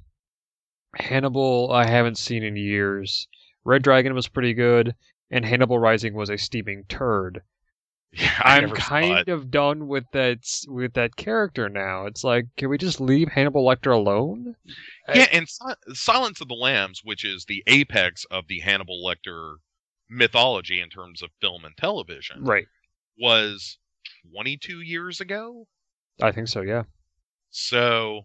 Speaker 9: Hannibal I haven't seen in years. Red Dragon was pretty good. And Hannibal Rising was a steaming turd.
Speaker 10: Yeah, I
Speaker 9: I'm kind of done with that with that character now. It's like, can we just leave Hannibal Lecter alone?
Speaker 10: Yeah, and si- Silence of the Lambs, which is the apex of the Hannibal Lecter mythology in terms of film and television,
Speaker 9: right,
Speaker 10: was twenty-two years ago.
Speaker 9: I think so. Yeah.
Speaker 10: So,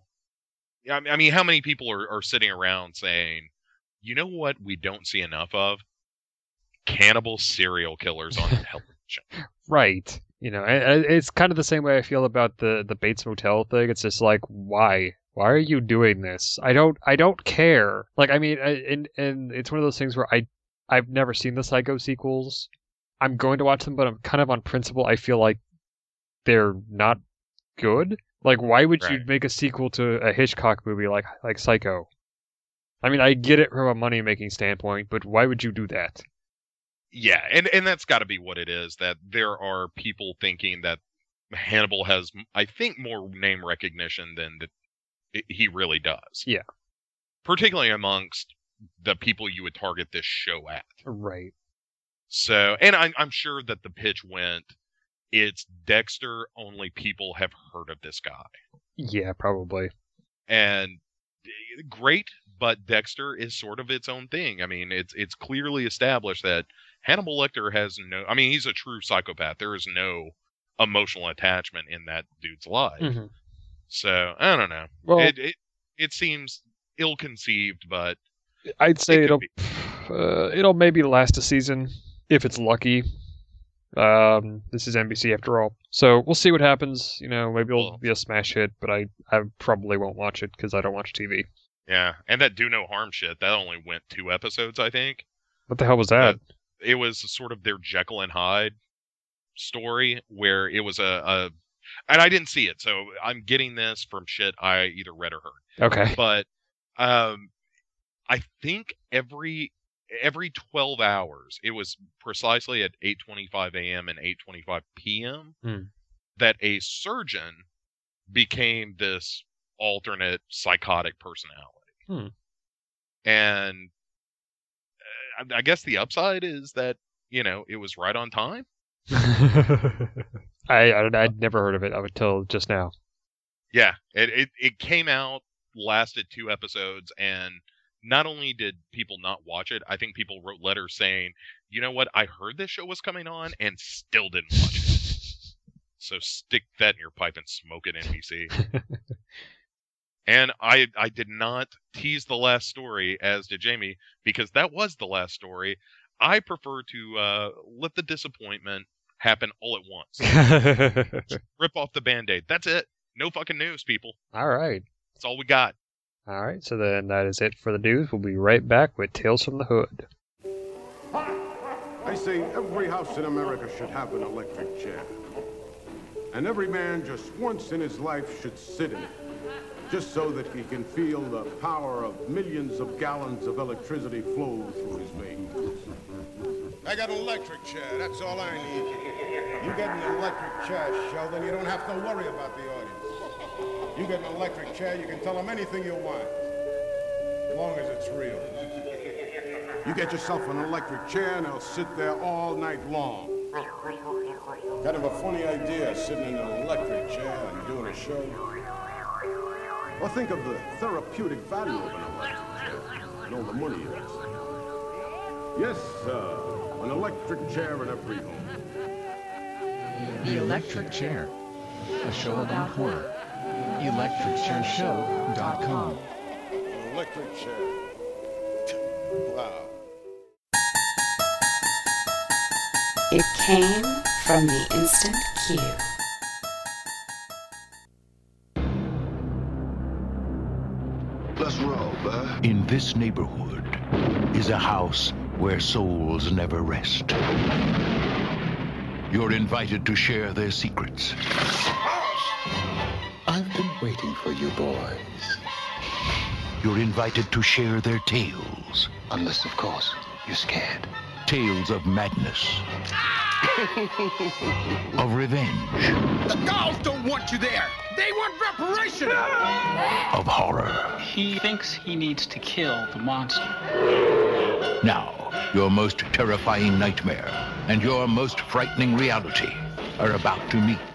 Speaker 10: I mean, how many people are, are sitting around saying, you know what, we don't see enough of? Cannibal serial killers on television.
Speaker 9: Right. You know, it's kind of the same way I feel about the, the Bates Motel thing. It's just like, why? Why are you doing this? I don't I don't care. Like, I mean, and and it's one of those things where I, I've never seen the Psycho sequels. I'm going to watch them, but I'm kind of on principle. I feel like they're not good. Like, why would right. you make a sequel to a Hitchcock movie like like Psycho? I mean, I get it from a money-making standpoint, but why would you do that?
Speaker 10: Yeah, and, and that's got to be what it is, that there are people thinking that Hannibal has, I think, more name recognition than that it, he really does.
Speaker 9: Yeah.
Speaker 10: Particularly amongst the people you would target this show at.
Speaker 9: Right.
Speaker 10: So, and I'm, I'm sure that the pitch went, it's Dexter, only people have heard of this guy.
Speaker 9: Yeah, probably.
Speaker 10: And great, but Dexter is sort of its own thing. I mean, it's it's clearly established that Hannibal Lecter has no... I mean, he's a true psychopath. There is no emotional attachment in that dude's life.
Speaker 9: Mm-hmm.
Speaker 10: So, I don't know.
Speaker 9: Well,
Speaker 10: it, it it seems ill-conceived, but...
Speaker 9: I'd say
Speaker 10: it
Speaker 9: it'll uh, it'll maybe last a season, if it's lucky. Um, this is N B C after all. So, we'll see what happens. You know, maybe it'll well, be a smash hit, but I, I probably won't watch it, because I don't watch T V.
Speaker 10: Yeah, and that Do No Harm shit, that only went two episodes, I think.
Speaker 9: What the hell was that?
Speaker 10: But it was sort of their Jekyll and Hyde story, where it was a, a... And I didn't see it, so I'm getting this from shit I either read or heard.
Speaker 9: Okay.
Speaker 10: But um, I think every every twelve hours, it was precisely at eight twenty-five a.m. and eight twenty-five p.m.,
Speaker 9: hmm. that
Speaker 10: a surgeon became this alternate psychotic personality.
Speaker 9: Hmm.
Speaker 10: And uh, I guess the upside is that, you know, it was right on time.
Speaker 9: I, I I'd never heard of it up until just now.
Speaker 10: Yeah, it, it it came out, lasted two episodes, and not only did people not watch it, I think people wrote letters saying, you know what, I heard this show was coming on and still didn't watch it. So stick that in your pipe and smoke it, N B C. And I I did not tease the last story, as did Jamie, because that was the last story. I prefer to uh, let the disappointment happen all at once. Rip off the Band-Aid. That's it. No fucking news, people.
Speaker 9: All right.
Speaker 10: That's all we got.
Speaker 9: All right, so then that is it for the news. We'll be right back with Tales from the Hood.
Speaker 15: I say every house in America should have an electric chair. And every man just once in his life should sit in it, just so that he can feel the power of millions of gallons of electricity flow through his veins. I got an electric chair, that's all I need. You get an electric chair, Sheldon, you don't have to worry about the audience. You get an electric chair, you can tell them anything you want, as long as it's real. You get yourself an electric chair and they'll sit there all night long. Kind of a funny idea, sitting in an electric chair and doing a show. Well, think of the therapeutic value of an electric chair and all the money it is. Yes, sir. An electric chair in every home.
Speaker 16: The Electric Chair, a show about horror. electric chair show dot com.
Speaker 15: An electric chair. Wow.
Speaker 2: It came from the Instant Queue.
Speaker 17: Let's roll, bud. In this neighborhood is a house where souls never rest. You're invited to share their secrets.
Speaker 18: I've been waiting for you boys.
Speaker 17: You're invited to share their tales.
Speaker 18: Unless, of course, you're scared.
Speaker 17: Tales of madness. Of revenge.
Speaker 14: The dolls don't want you there. They want reparation.
Speaker 17: Of horror.
Speaker 19: He thinks he needs to kill the monster.
Speaker 17: Now, your most terrifying nightmare and your most frightening reality are about to meet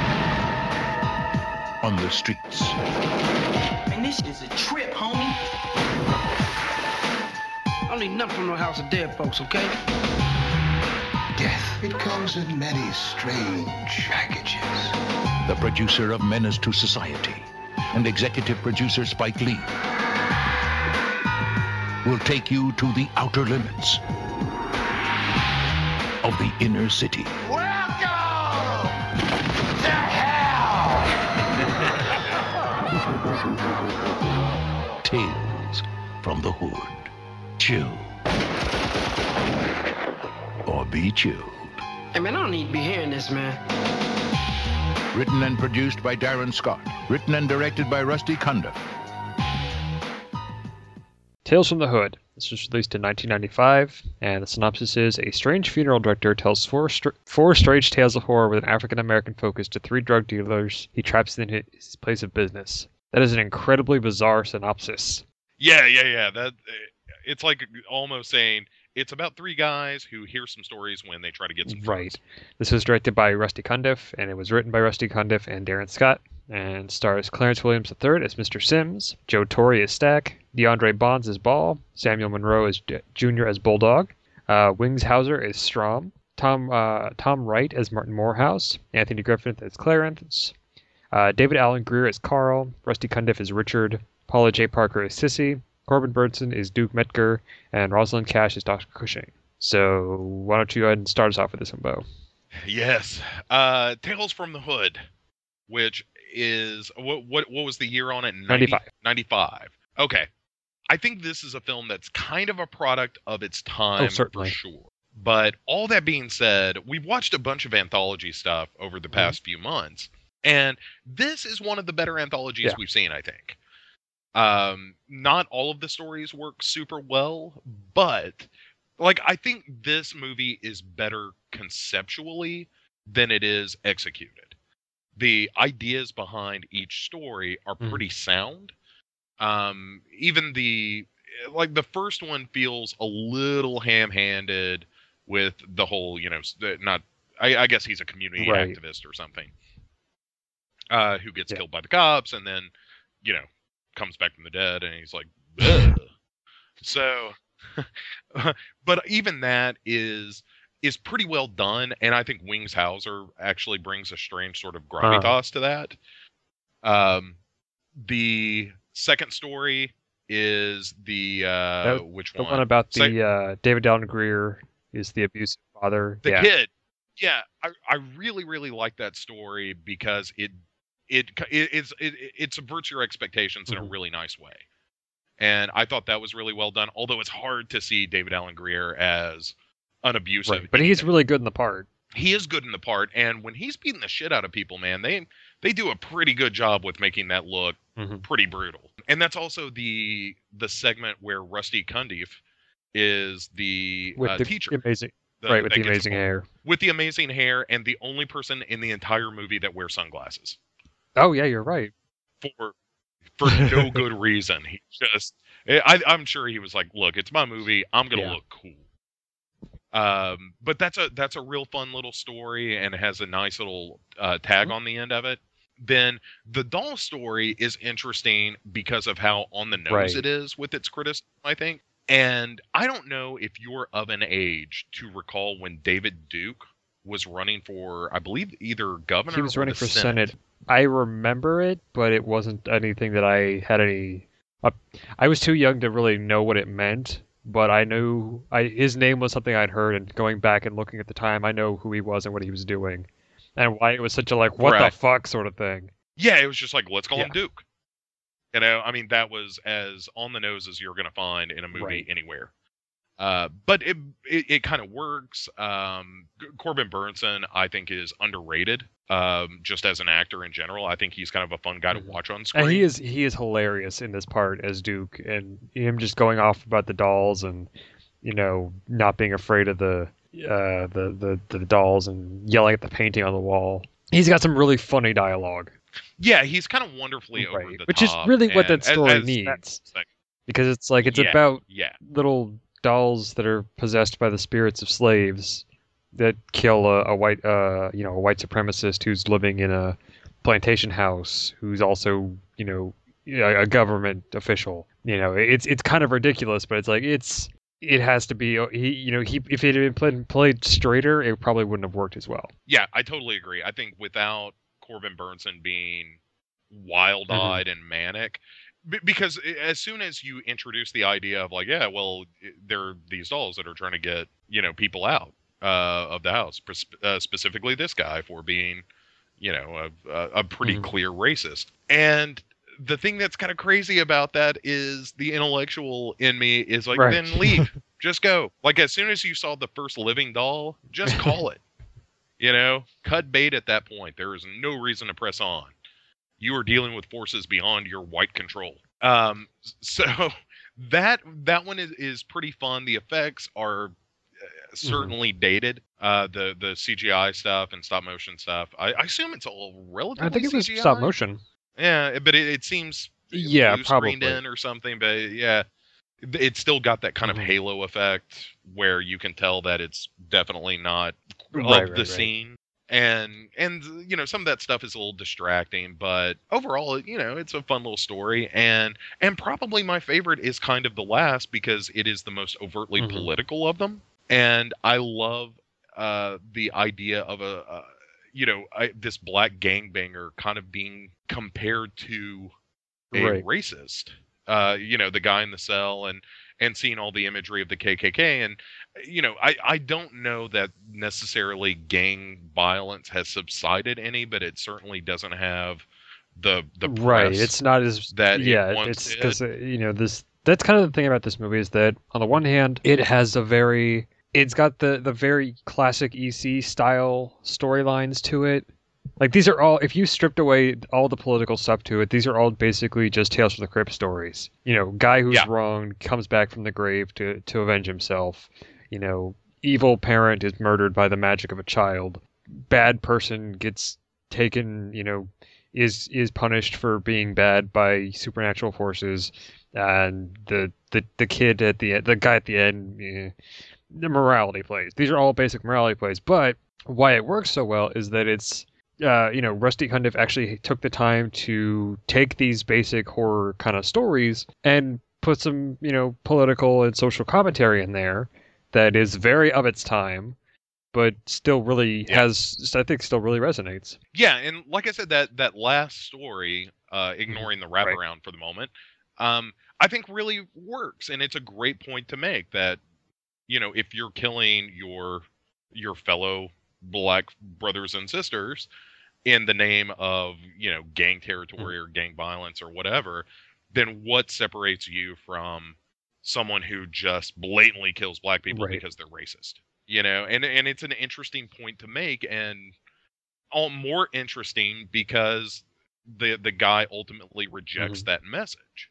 Speaker 17: on the streets.
Speaker 20: Man, this is a trip, homie. I don't need nothing from no house of dead folks, okay?
Speaker 18: Death, it comes in many strange packages.
Speaker 17: The producer of Menace to Society and executive producer Spike Lee will take you to the outer limits of the inner city.
Speaker 14: Welcome to hell.
Speaker 17: Tales from the Hood. Chew. Or be chewed.
Speaker 20: Hey, man, I don't need to be hearing this, man.
Speaker 17: Written and produced by Darren Scott. Written and directed by Rusty Cundiff.
Speaker 9: Tales from the Hood. This was released in nineteen ninety-five, and the synopsis is: a strange funeral director tells four, str- four strange tales of horror with an African-American focus to three drug dealers he traps in his place of business. That is an incredibly bizarre synopsis.
Speaker 10: Yeah, yeah, yeah. That it's like almost saying it's about three guys who hear some stories when they try to get some drugs.
Speaker 9: Right. This was directed by Rusty Cundiff, and it was written by Rusty Cundiff and Darren Scott, and stars Clarence Williams the third as Mister Sims, Joe Torre as Stack, DeAndre Bonds as Ball, Samuel Monroe as J- Junior as Bulldog, uh, Wings Hauser as Strom, Tom uh, Tom Wright as Martin Morehouse, Anthony Griffith as Clarence, uh, David Allen Greer as Carl, Rusty Cundiff as Richard, Paula J. Parker as Sissy, Corbin Burnson is Duke Metker, and Rosalind Cash is Doctor Cushing. So why don't you go ahead and start us off with this one, Bo?
Speaker 10: Yes. Uh, Tales from the Hood, which is, what what what was the year on it? ninety,
Speaker 9: ninety-five.
Speaker 10: ninety-five. Okay. I think this is a film that's kind of a product of its time,
Speaker 9: oh, certainly.
Speaker 10: for sure. But all that being said, we've watched a bunch of anthology stuff over the past mm-hmm. few months, and this is one of the better anthologies yeah. we've seen, I think. Um, not all of the stories work super well, but like I think this movie is better conceptually than it is executed. The ideas behind each story are pretty mm-hmm. sound. Um, even the like the first one feels a little ham-handed with the whole, you know, not I, I guess he's a community right. activist or something, uh, who gets yeah. killed by the cops and then, you know, comes back from the dead, and he's like, ugh. So, but even that is is pretty well done, and I think Wings Hauser actually brings a strange sort of gravitas uh. to that. Um, the second story is the uh,
Speaker 9: that,
Speaker 10: which
Speaker 9: the
Speaker 10: one?
Speaker 9: one about the
Speaker 10: Se-
Speaker 9: uh, David Allen Greer is the abusive father.
Speaker 10: The
Speaker 9: yeah.
Speaker 10: kid. Yeah, I, I really really like that story because it. It, it it's it, it subverts your expectations in mm-hmm. a really nice way, and I thought that was really well done. Although it's hard to see David Allen Greer as an abusive,
Speaker 9: right. but he's really good in the part.
Speaker 10: He is good in the part, and when he's beating the shit out of people, man, they they do a pretty good job with making that look mm-hmm. pretty brutal. And that's also the the segment where Rusty Cundiff is the,
Speaker 9: with
Speaker 10: uh,
Speaker 9: the
Speaker 10: teacher,
Speaker 9: amazing,
Speaker 10: the,
Speaker 9: right? With the amazing hair,
Speaker 10: with the amazing hair, and the only person in the entire movie that wears sunglasses.
Speaker 9: Oh yeah, you're right.
Speaker 10: For for no good reason. He just I, I'm sure he was like, "Look, it's my movie. I'm gonna
Speaker 9: Yeah.
Speaker 10: look cool." Um, but that's a that's a real fun little story, and it has a nice little uh, tag
Speaker 9: Mhm.
Speaker 10: on the end of it. Then the doll story is interesting because of how on the nose
Speaker 9: Right.
Speaker 10: it is with its criticism, I think. And I don't know if you're of an age to recall when David Duke was running for, I believe, either governor
Speaker 9: He was
Speaker 10: or
Speaker 9: running
Speaker 10: the
Speaker 9: for
Speaker 10: Senate.
Speaker 9: Senate. I remember it, but it wasn't anything that I had any. Uh, I was too young to really know what it meant, but I knew I, his name was something I'd heard, and going back and looking at the time, I know who he was and what he was doing, and why it was such a like what
Speaker 10: Right.
Speaker 9: the fuck sort of thing.
Speaker 10: Yeah, it was just like, let's call him
Speaker 9: Yeah.
Speaker 10: Duke. You know, I mean, that was as on the nose as you're going to find in a movie
Speaker 9: Right.
Speaker 10: anywhere. Uh, but it it, it kind of works. Um, G- Corbin Burnson, I think, is underrated. Um, just as an actor in general, I think he's kind of a fun guy to watch on screen.
Speaker 9: And he is he is hilarious in this part as Duke, and him just going off about the dolls and you know not being afraid of the uh, the, the the dolls and yelling at the painting on the wall. He's got some really funny dialogue.
Speaker 10: Yeah, he's kind of wonderfully
Speaker 9: Right,
Speaker 10: over the
Speaker 9: which
Speaker 10: top.
Speaker 9: is really what
Speaker 10: and
Speaker 9: that story
Speaker 10: as- as-
Speaker 9: needs. Because it's like it's
Speaker 10: Yeah,
Speaker 9: about
Speaker 10: yeah.
Speaker 9: little dolls that are possessed by the spirits of slaves that kill a, a white uh you know a white supremacist who's living in a plantation house who's also you know a, a government official. You know it's it's kind of ridiculous, but it's like it's it has to be he you know he if it had been played, played straighter, it probably wouldn't have worked as well.
Speaker 10: Yeah, I totally agree. I think without Corbin Burnson being wild-eyed and manic, b- because as soon as you introduce the idea of like, yeah, well, there are these dolls that are trying to get you know people out uh, of the house, pres- uh, specifically this guy for being, you know, a, a, a pretty
Speaker 9: Mhm.
Speaker 10: clear racist. And the thing that's kind of crazy about that is the intellectual in me is like,
Speaker 9: Right.
Speaker 10: then leave, just go. Like as soon as you saw the first living doll, just call it. You know, cut bait at that point. There is no reason to press on. You are dealing with forces beyond your white control. Um, so that that one is, is pretty fun. The effects are uh, certainly dated. Uh, the the C G I stuff and stop motion stuff. I, I assume it's all relatively
Speaker 9: I think it was
Speaker 10: C G I.
Speaker 9: stop motion.
Speaker 10: Yeah, but it, it seems
Speaker 9: Yeah,
Speaker 10: blue screened
Speaker 9: probably.
Speaker 10: in or something. But yeah, it- it's still got that kind of
Speaker 9: Mhm.
Speaker 10: halo effect where you can tell that it's definitely not of
Speaker 9: Right,
Speaker 10: the
Speaker 9: right, right.
Speaker 10: scene. And and you know some of that stuff is a little distracting, but overall, you know, it's a fun little story. And and probably my favorite is kind of the last because it is the most overtly
Speaker 9: Mhm.
Speaker 10: political of them. And I love uh, the idea of a uh, you know I, this black gangbanger kind of being compared to a
Speaker 9: Right.
Speaker 10: racist. Uh, you know, the guy in the cell and and seeing all the imagery of the K K K. And you know, I, I don't know that necessarily gang violence has subsided any, but it certainly doesn't have the the
Speaker 9: Right,
Speaker 10: press
Speaker 9: it's not as
Speaker 10: that it
Speaker 9: yeah,
Speaker 10: once
Speaker 9: it's
Speaker 10: did.
Speaker 9: because uh, you know this. That's kind of the thing about this movie is that on the one hand, it has a very, it's got the the very classic E C style storylines to it. Like these are all, if you stripped away all the political stuff to it, these are all basically just Tales from the Crypt stories. You know, guy who's
Speaker 10: Yeah.
Speaker 9: wronged comes back from the grave to to avenge himself. You know, evil parent is murdered by the magic of a child. Bad person gets taken, you know, is is punished for being bad by supernatural forces, and the the, the kid at the end, the guy at the end, eh, the morality plays. These are all basic morality plays, but why it works so well is that it's uh, you know, Rusty Cundiff actually took the time to take these basic horror kind of stories and put some, you know, political and social commentary in there that is very of its time, but still really has, I think, still really resonates.
Speaker 10: Yeah, and like I said, that that last story, uh, ignoring the wraparound for the moment, um, I think really works, and it's a great point to make that, you know, if you're killing your your fellow black brothers and sisters in the name of, you know, gang territory or gang violence or whatever, then what separates you from someone who just blatantly kills black people
Speaker 9: Right.
Speaker 10: because they're racist? You know, and and it's an interesting point to make, and all more interesting because the the guy ultimately rejects that message.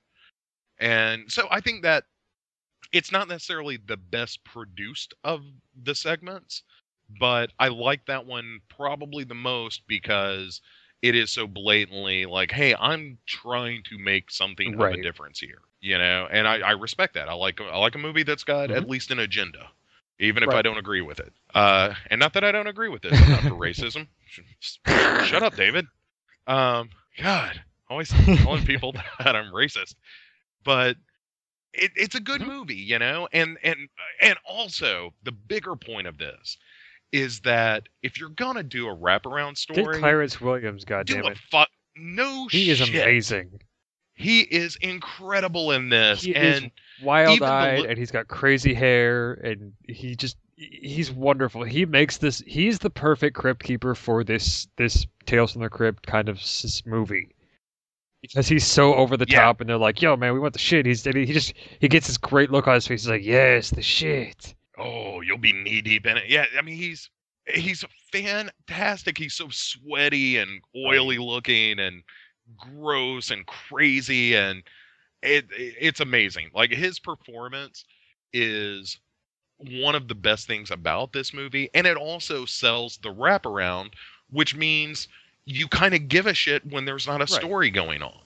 Speaker 10: And so I think that it's not necessarily the best produced of the segments, but I like that one probably the most because it is so blatantly like, hey, I'm trying to make something of
Speaker 9: Right.
Speaker 10: a difference here. You know, and I, I respect that. I like I like a movie that's got mm-hmm. at least an agenda, even if right. I don't agree with it. Uh, and not that I don't agree with it. I'm not for racism. Shut up, David. Um, God, always telling people that I'm racist. But it, it's a good movie, you know. And and and also the bigger point of this is that if you're gonna do a wraparound story,
Speaker 9: get Clarence Williams, goddammit.
Speaker 10: Fu- no
Speaker 9: he
Speaker 10: shit.
Speaker 9: He is amazing.
Speaker 10: He is incredible in this.
Speaker 9: He
Speaker 10: and
Speaker 9: is wild-eyed,
Speaker 10: li-
Speaker 9: and he's got crazy hair, and he just, he's wonderful. He makes this, he's the perfect Crypt Keeper for this this Tales from the Crypt kind of s- movie. Because he's so over the yeah. top, and they're like, yo, man, we want the shit. He's, he just, he gets this great look on his face. He's like, yes, the shit.
Speaker 10: Oh, you'll be knee-deep in it. Yeah, I mean, he's, he's fantastic. He's so sweaty and oily looking, and gross and crazy, and it it's amazing. Like, his performance is one of the best things about this movie, and it also sells the wraparound, which means you kind of give a shit when there's not a story right. going on.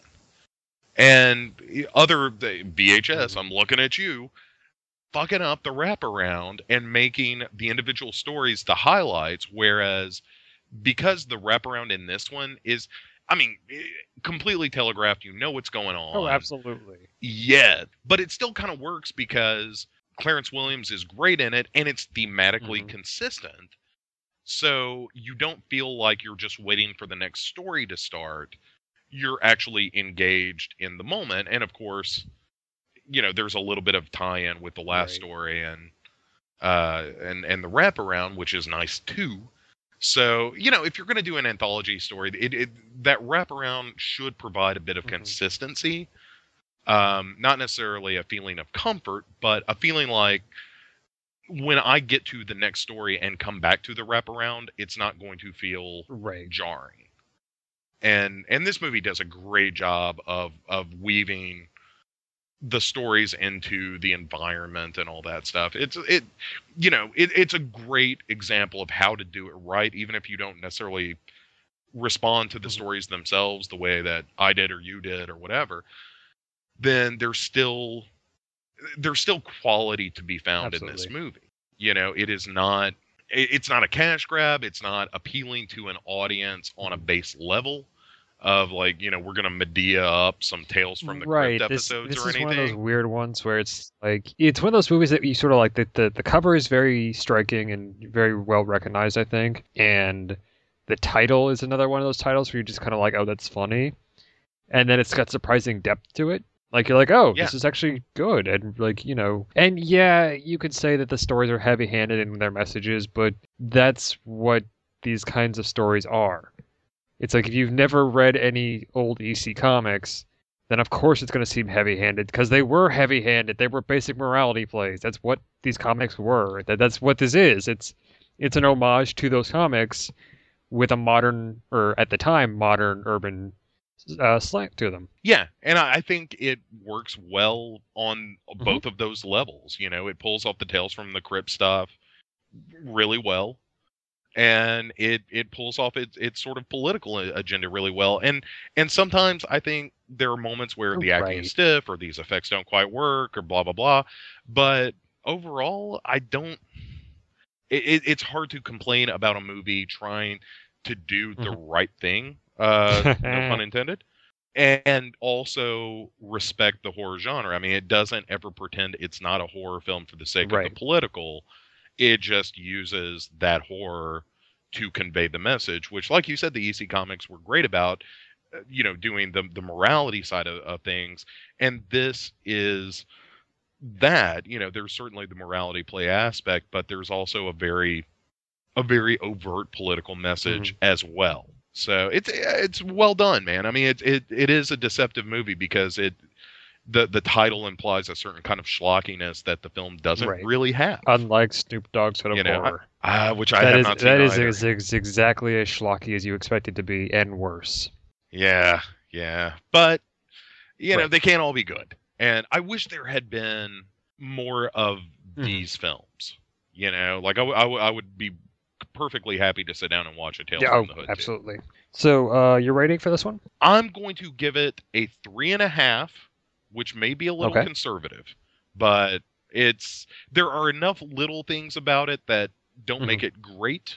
Speaker 10: And other V H S, mm-hmm. I'm looking at you, fucking up the wraparound and making the individual stories the highlights, whereas because the wraparound in this one is, I mean, completely telegraphed, you know what's going on.
Speaker 9: Oh, absolutely.
Speaker 10: Yeah, but it still kind of works because Clarence Williams is great in it, and it's thematically mm-hmm. consistent. So you don't feel like you're just waiting for the next story to start. You're actually engaged in the moment. And of course, you know, there's a little bit of tie-in with the last right. story and uh, and and the wraparound, which is nice too. So, you know, if you're going to do an anthology story, it, it that wraparound should provide a bit of mm-hmm. consistency. Um, not necessarily a feeling of comfort, but a feeling like when I get to the next story and come back to the wraparound, it's not going to feel
Speaker 9: right.
Speaker 10: jarring. And and this movie does a great job of of weaving the stories into the environment and all that stuff. It's it, you know, it, it's a great example of how to do it right, even if you don't necessarily respond to the stories themselves the way that I did or you did or whatever. Then there's still there's still quality to be found Absolutely. in this movie. You know, it is not it, it's not a cash grab. It's not appealing to an audience on a base level. Of like, you know, we're gonna Medea up some Tales from the
Speaker 9: right.
Speaker 10: Crypt
Speaker 9: this,
Speaker 10: episodes
Speaker 9: this
Speaker 10: or
Speaker 9: is
Speaker 10: anything.
Speaker 9: One of those weird ones where it's like it's one of those movies that you sort of like. The, the the cover is very striking and very well recognized, I think, and the title is another one of those titles where you just kind of like, oh, that's funny, and then it's got surprising depth to it. Like you're like, oh, yeah. this is actually good, and like you know, and yeah, you could say that the stories are heavy-handed in their messages, but that's what these kinds of stories are. It's like if you've never read any old E C comics, then of course it's going to seem heavy-handed because they were heavy-handed. They were basic morality plays. That's what these comics were. That that's what this is. It's it's an homage to those comics with a modern, or at the time, modern urban uh, slant to them.
Speaker 10: Yeah, and I think it works well on both mm-hmm. of those levels. You know, it pulls off the Tales from the Crypt stuff really well. And it, it pulls off its its sort of political agenda really well. And and sometimes I think there are moments where the acting
Speaker 9: right.
Speaker 10: is stiff or these effects don't quite work or blah, blah, blah. But overall, I don't... It, it's hard to complain about a movie trying to do the mm-hmm. right thing, uh, no pun intended, and also respect the horror genre. I mean, it doesn't ever pretend it's not a horror film for the sake
Speaker 9: right.
Speaker 10: of the political. It just uses that horror to convey the message, which, like you said, the E C comics were great about, uh, you know, doing the the morality side of, of things. And this is that, you know, there's certainly the morality play aspect, but there's also a very, a very overt political message mm-hmm. as well. So it's it's well done, man. I mean, it it it is a deceptive movie because it. The the title implies a certain kind of schlockiness that the film doesn't
Speaker 9: right.
Speaker 10: really have.
Speaker 9: Unlike Snoop Dogg's Hood of
Speaker 10: you know,
Speaker 9: Horror.
Speaker 10: Uh, which I
Speaker 9: that
Speaker 10: have
Speaker 9: is,
Speaker 10: not seen
Speaker 9: That is,
Speaker 10: either.
Speaker 9: is exactly as schlocky as you expect it to be, and worse.
Speaker 10: Yeah, yeah. But, you know,
Speaker 9: right.
Speaker 10: they can't all be good. And I wish there had been more of
Speaker 9: mm.
Speaker 10: these films. You know, like I, w- I, w- I would be perfectly happy to sit down and watch a Tales
Speaker 9: yeah,
Speaker 10: from
Speaker 9: oh,
Speaker 10: the Hood.
Speaker 9: Absolutely. Too. So, uh, your rating for this one?
Speaker 10: I'm going to give it a three and a half which may be a little
Speaker 9: Okay.
Speaker 10: conservative, but it's there are enough little things about it that don't
Speaker 9: Mm-hmm.
Speaker 10: make it great,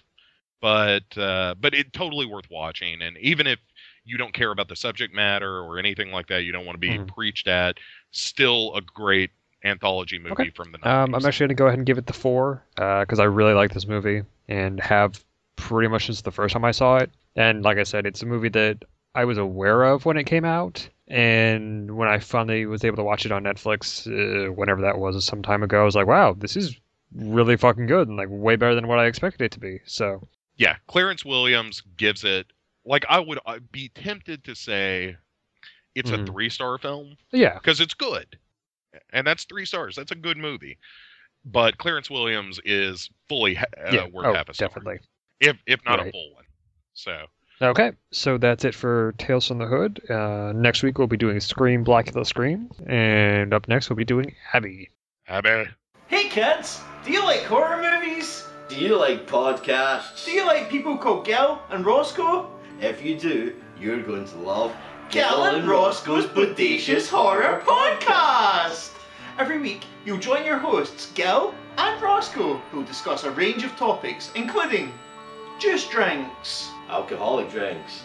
Speaker 10: but uh, but it totally worth watching. And even if you don't care about the subject matter or anything like that, you don't want to be
Speaker 9: Mhm.
Speaker 10: preached at, still a great anthology movie
Speaker 9: Okay.
Speaker 10: from the nineties.
Speaker 9: Um, I'm actually going to go ahead and give it the four because I really like this movie and have pretty much since the first time I saw it. And like I said, it's a movie that I was aware of when it came out. And when I finally was able to watch it on Netflix, uh, whenever that was, some time ago, I was like, wow, this is really fucking good and like way better than what I expected it to be. So
Speaker 10: Yeah, Clarence Williams gives it, like, I would uh, be tempted to say it's
Speaker 9: Mhm.
Speaker 10: a three-star film.
Speaker 9: Yeah.
Speaker 10: Because it's good. And that's three stars. That's a good movie. But Clarence Williams is fully ha- uh,
Speaker 9: yeah,
Speaker 10: worth
Speaker 9: oh,
Speaker 10: half a star.
Speaker 9: definitely.
Speaker 10: If, if not a
Speaker 9: Right.
Speaker 10: full one. So,
Speaker 9: Okay, so that's it for Tales from the Hood. Uh, next week we'll be doing Scream, Blackula Scream, and up next we'll be doing Abby.
Speaker 10: Abby.
Speaker 21: Hey kids, do you like horror movies?
Speaker 22: Do you like podcasts?
Speaker 21: Do you like people called Gil and Roscoe?
Speaker 22: If you do, you're going to love
Speaker 21: Gil and Roscoe's Bodacious Horror Podcast! Every week, you'll join your hosts, Gil and Roscoe, who'll discuss a range of topics, including juice drinks,
Speaker 22: alcoholic drinks,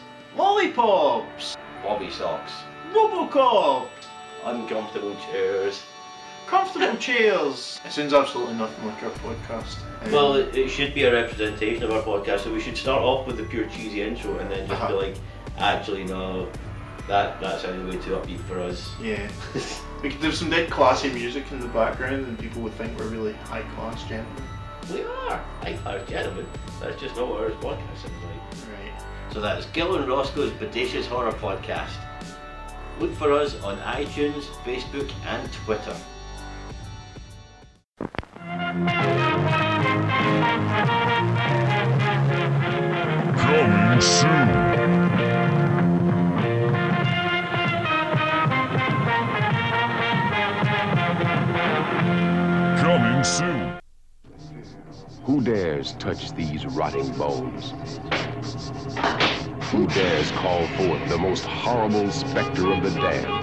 Speaker 21: lollipops,
Speaker 22: bobby socks,
Speaker 21: Robocop,
Speaker 22: uncomfortable chairs.
Speaker 21: comfortable chairs. It sounds absolutely nothing like our podcast. Um,
Speaker 22: Well, it, it should be a representation of our podcast, so we should start off with the pure cheesy intro and then just
Speaker 21: Uh-huh.
Speaker 22: be like, actually no, that that sounded way too upbeat for us.
Speaker 21: yeah. We could do some dead classy music in the background and people would think we're really high class gentlemen.
Speaker 22: We are high class gentlemen. That's just not what our podcast sounds like.
Speaker 21: Right.
Speaker 22: So that's Gil and Roscoe's Bodacious Horror Podcast. Look for us on iTunes, Facebook, and Twitter.
Speaker 8: Coming soon. Coming soon.
Speaker 17: Who dares touch these rotting bones? Who dares call forth the most horrible specter of the damned?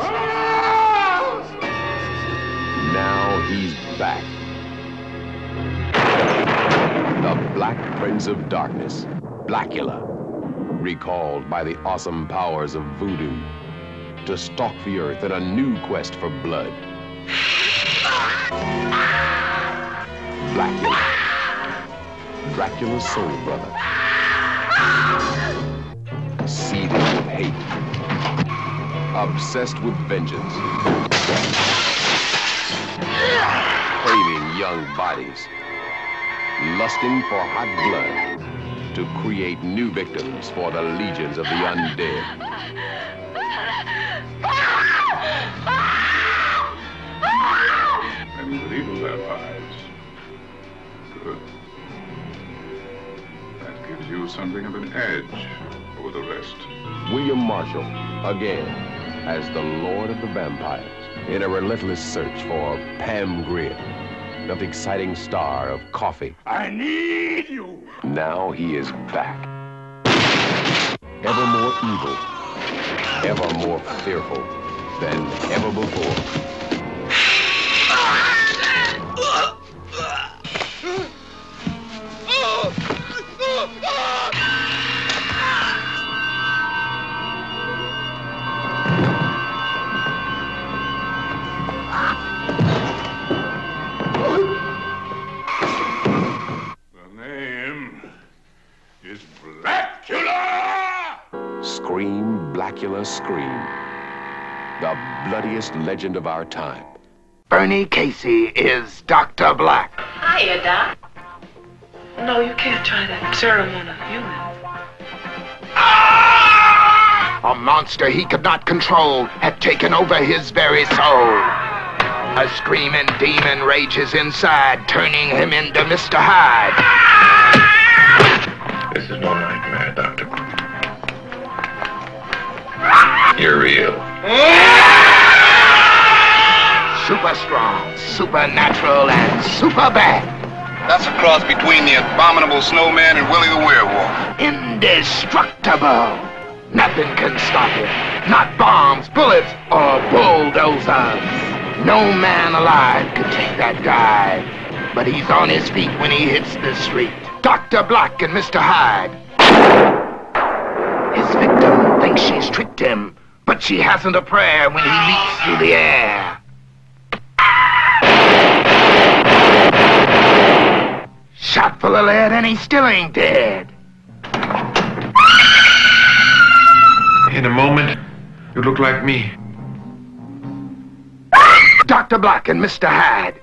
Speaker 17: Now he's back. The Black Prince of Darkness, Blackula, recalled by the awesome powers of voodoo to stalk the earth in a new quest for blood. Blackula, Dracula's soul brother, seething with hate, obsessed with vengeance, craving young bodies, lusting for hot blood to create new victims for the legions of the undead.
Speaker 15: And with evil vampires. Good. That gives you something of an edge over the rest.
Speaker 17: William Marshall, again, as the Lord of the Vampires, in a relentless search for Pam Grier, the exciting star of Coffee.
Speaker 8: I need you.
Speaker 17: Now he is back. Ever more evil, ever more fearful than ever before.
Speaker 8: The name is Blackula!
Speaker 17: Scream, Blackula, scream. The bloodiest legend of our time.
Speaker 18: Bernie Casey is Doctor Black.
Speaker 13: Hiya, Doc. No, you can't try that serum on a human.
Speaker 18: A monster he could not control had taken over his very soul. A screaming demon rages inside, turning him into Mister Hyde.
Speaker 4: This is no nightmare, Doctor You're real.
Speaker 18: Super strong, supernatural, and super bad.
Speaker 23: That's a cross between the abominable snowman and Willie the werewolf.
Speaker 18: Indestructible. Nothing can stop him. Not bombs, bullets, or bulldozers. No man alive could take that guy. But he's on his feet when he hits the street. Doctor Black and Mister Hyde. His victim thinks she's tricked him, but she hasn't a prayer when he leaps through the air. Shot full of lead and he still ain't dead.
Speaker 4: In a moment, you look like me.
Speaker 18: Doctor Black and Mister Hyde.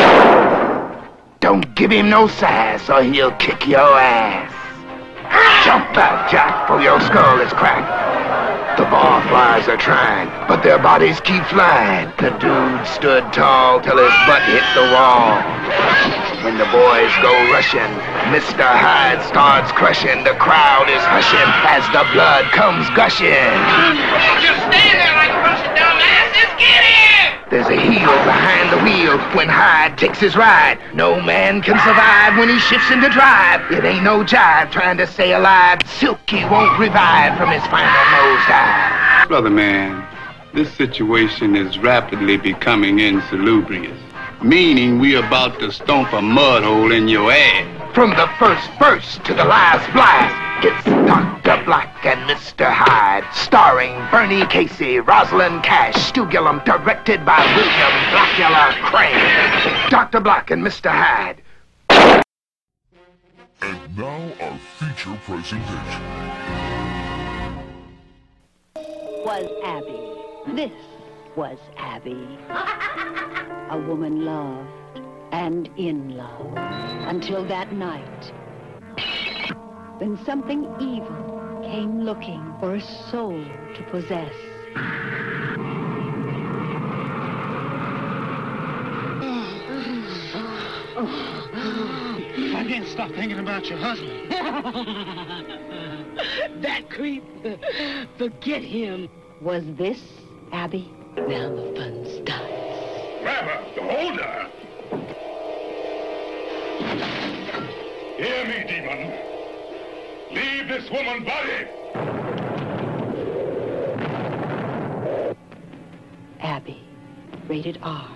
Speaker 18: Don't give him no sass or he'll kick your ass. Jump back, Jack, for your skull is cracked. The barflies are trying, but their bodies keep flying. The dude stood tall till his butt hit the wall. When the boys go rushing, Mister Hyde starts crushing. The crowd is hushing as the blood comes gushing.
Speaker 8: Just stand there like a bunch of dumbasses. Get him!
Speaker 18: There's a heel behind the wheel when Hyde takes his ride. No man can survive when he shifts into drive. It ain't no jive trying to stay alive. Silky won't revive from his final nosedive.
Speaker 3: Brother man, this situation is rapidly becoming insalubrious. Meaning we about to stomp a mud hole in your ass.
Speaker 18: From the first burst to the last blast, it's Doctor Black and Mister Hyde, starring Bernie Casey, Rosalind Cash, Stu Gillum, directed by William Blackula Crane. Doctor Black and Mister Hyde.
Speaker 6: And now our feature presentation.
Speaker 23: Was Abby. This was Abby. A woman loved and in love until that night when something evil came looking for a soul to possess.
Speaker 14: I can't stop thinking about your husband.
Speaker 23: That creep, forget him. Was this Abby? Now the fun starts.
Speaker 8: Grab her, hold her. Hear me, demon. Leave this woman's body.
Speaker 23: Abby, rated R.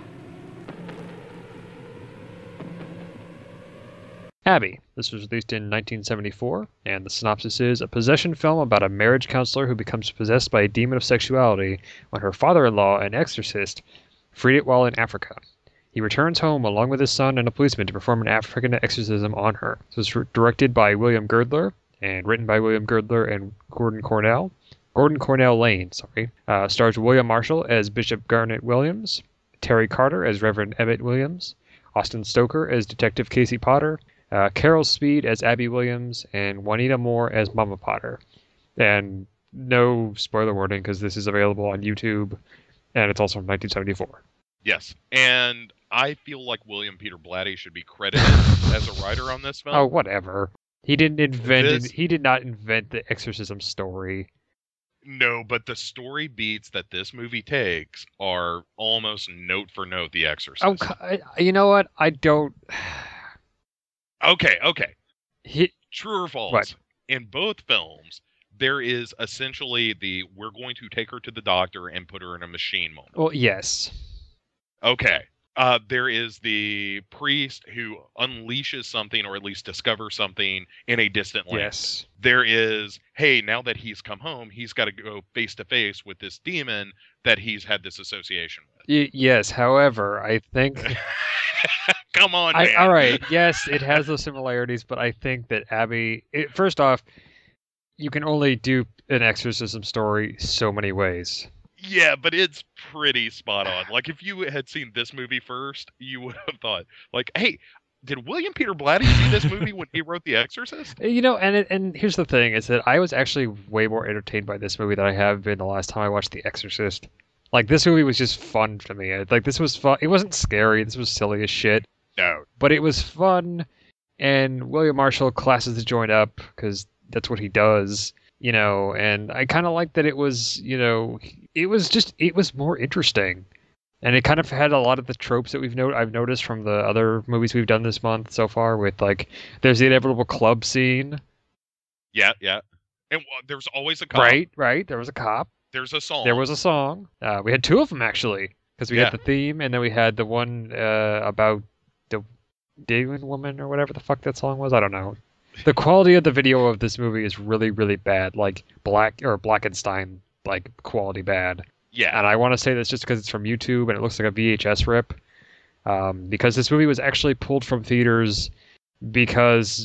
Speaker 9: Abby. This was released in nineteen seventy-four, and the synopsis is a possession film about a marriage counselor who becomes possessed by a demon of sexuality when her father-in-law, an exorcist, freed it while in Africa. He returns home along with his son and a policeman to perform an African exorcism on her. This was directed by William Girdler and written by William Girdler and Gordon Cornell. Gordon Cornell Lane, sorry. Uh, stars William Marshall as Bishop Garnet Williams, Terry Carter as Reverend Emmett Williams, Austin Stoker as Detective Casey Potter, uh, Carol Speed as Abby Williams, and Juanita Moore as Mama Potter. And no spoiler warning because this is available on YouTube, and it's also from nineteen seventy-four.
Speaker 10: Yes, and I feel like William Peter Blatty should be credited as a writer on this film.
Speaker 9: Oh, whatever. He didn't invent
Speaker 10: This-
Speaker 9: it. He did not invent the exorcism story.
Speaker 10: No, but the story beats that this movie takes are almost note for note The Exorcist.
Speaker 9: Oh, c- I- you know what? I don't.
Speaker 10: Okay, okay.
Speaker 9: He,
Speaker 10: True or false?
Speaker 9: What?
Speaker 10: In both films, there is essentially the we're going to take her to the doctor and put her in a machine moment.
Speaker 9: Well, yes.
Speaker 10: Okay. Uh, there is the priest who unleashes something or at least discovers something in a distant land.
Speaker 9: Yes.
Speaker 10: There is, hey, now that he's come home, he's got to go face to face with this demon that he's had this association with.
Speaker 9: Y- yes. However, I think.
Speaker 10: Come on,
Speaker 9: I,
Speaker 10: man.
Speaker 9: all right. Yes, it has those similarities, but I think that Abby. It, first off, you can only do an exorcism story so many ways.
Speaker 10: Yeah, but it's pretty spot on. Like, if you had seen this movie first, you would have thought, like, hey, did William Peter Blatty see this movie when he wrote The Exorcist?
Speaker 9: You know, and it, and here's the thing: is that I was actually way more entertained by this movie than I have been the last time I watched The Exorcist. Like, this movie was just fun to me. Like, this was fun. It wasn't scary. This was silly as shit.
Speaker 10: No.
Speaker 9: But it was fun, and William Marshall classes the joint up because that's what he does. You know, and I kind of like that it was, you know, it was just, it was more interesting. And it kind of had a lot of the tropes that we've no- I've noticed from the other movies we've done this month so far with, like, there's the inevitable club scene.
Speaker 10: Yeah, yeah. And uh, there's always a cop.
Speaker 9: Right, right. There was a cop.
Speaker 10: There's a song.
Speaker 9: There was a song. Uh, we had two of them, actually, because we
Speaker 10: Yeah.
Speaker 9: had the theme, and then we had the one uh, about the Demon Woman or whatever the fuck that song was. I don't know. The quality of the video of this movie is really, really bad. Like Black or Blackenstein, like quality bad.
Speaker 10: Yeah.
Speaker 9: And I want to say this just because it's from YouTube and it looks like a V H S rip. Um, because this movie was actually pulled from theaters because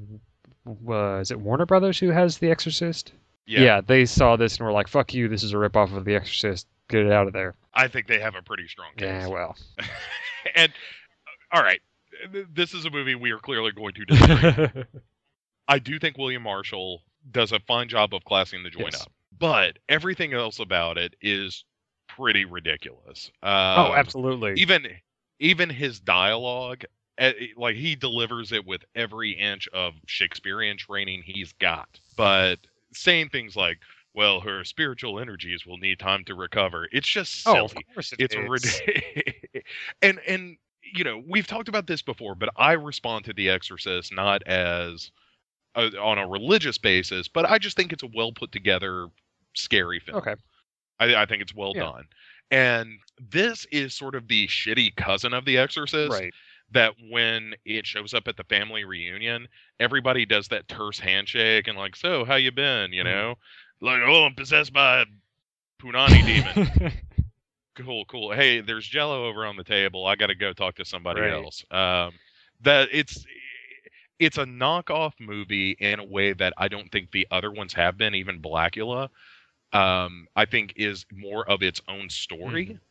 Speaker 9: uh, is it Warner Brothers who has The Exorcist?
Speaker 10: Yeah.
Speaker 9: yeah, they saw this and were like, "Fuck you! This is a ripoff of The Exorcist. Get it out of there."
Speaker 10: I think they have a pretty strong case.
Speaker 9: Yeah, well.
Speaker 10: And uh, all right, th- this is a movie we are clearly going to disagree. I do think William Marshall does a fine job of classing the joint
Speaker 9: Yes.
Speaker 10: up, but everything else about it is pretty ridiculous. Um,
Speaker 9: Oh, absolutely.
Speaker 10: Even even his dialogue, eh, like he delivers it with every inch of Shakespearean training he's got, but saying things like, well, her spiritual energies will need time to recover. It's just silly.
Speaker 9: Oh, of course it
Speaker 10: it's
Speaker 9: is.
Speaker 10: ridiculous. and and you know, we've talked about this before, but I respond to The Exorcist not as a, on a religious basis, but I just think it's a well put together scary film.
Speaker 9: Okay.
Speaker 10: I, I think it's well
Speaker 9: Yeah.
Speaker 10: done. And this is sort of the shitty cousin of The Exorcist.
Speaker 9: Right.
Speaker 10: That when it shows up at the family reunion, everybody does that terse handshake and like, so how you been? You know, like, oh, I'm possessed by a Punani demon. Cool, cool. Hey, there's Jello over on the table. I got to go talk to somebody
Speaker 9: Right.
Speaker 10: else. Um, that it's it's a knockoff movie in a way that I don't think the other ones have been. Even Blackula, um, I think, is more of its own story.
Speaker 9: Mhm.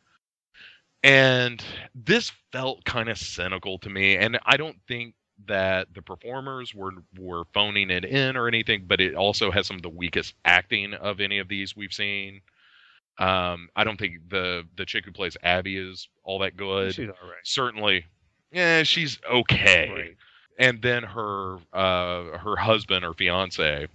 Speaker 10: And this felt kind of cynical to me, and I don't think that the performers were were phoning it in or anything, but it also has some of the weakest acting of any of these we've seen. Um, I don't think the the chick who plays Abby is all that good.
Speaker 9: She's all right.
Speaker 10: Certainly, yeah, she's okay.
Speaker 9: Right.
Speaker 10: And then her uh, her husband or fiance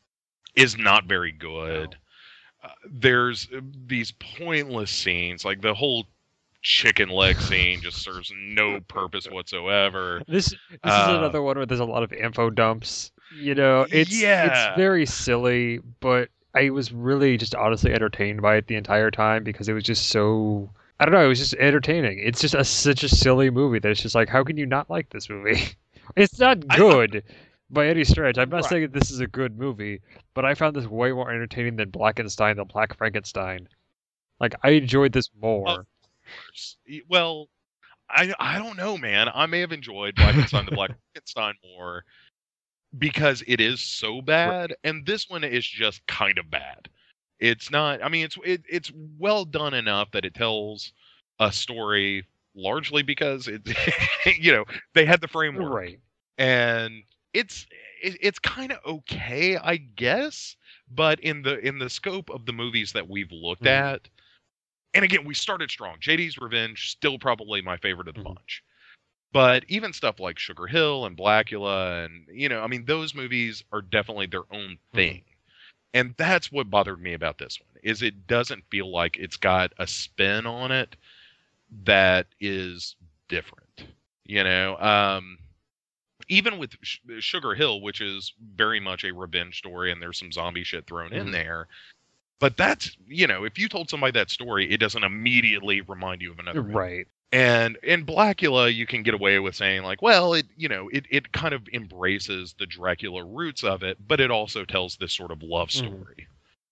Speaker 10: is not very good. Uh, there's these pointless scenes, like the whole chicken leg scene just serves no purpose whatsoever.
Speaker 9: This this
Speaker 10: Uh,
Speaker 9: is another one where there's a lot of info dumps. You know, it's
Speaker 10: Yeah.
Speaker 9: it's very silly, but I was really just honestly entertained by it the entire time because it was just so I don't know, it was just entertaining. It's just a, such a silly movie that it's just like, how can you not like this movie? It's not good by any stretch. I'm not
Speaker 10: Right.
Speaker 9: saying that this is a good movie, but I found this way more entertaining than Blackenstein, the Black Frankenstein. Like, I enjoyed this more.
Speaker 10: Of course. Y- Well, I I don't know, man. I may have enjoyed Blackenstein the Black Frankenstein more because it is so bad, and this one is just kind of bad. It's not. I mean, it's it, it's well done enough that it tells a story largely because it, you know, they had the framework,
Speaker 9: Right.
Speaker 10: and it's it, it's kind of okay, I guess. But in the in the scope of the movies that we've looked
Speaker 9: Mhm.
Speaker 10: at, and again, we started strong. J D's Revenge still probably my favorite of the
Speaker 9: Mhm.
Speaker 10: bunch. But even stuff like Sugar Hill and Blackula, and you know, I mean, those movies are definitely their own thing. And that's what bothered me about this one, is it doesn't feel like it's got a spin on it that is different. You know, um, even with Sh- Sugar Hill, which is very much a revenge story, and there's some zombie shit thrown in
Speaker 9: Mhm.
Speaker 10: there. But that's, you know, if you told somebody that story, it doesn't immediately remind you of another movie.
Speaker 9: Right.
Speaker 10: And in Blackula, you can get away with saying like, well, it, you know, it, it kind of embraces the Dracula roots of it, but it also tells this sort of love
Speaker 9: Mhm.
Speaker 10: story.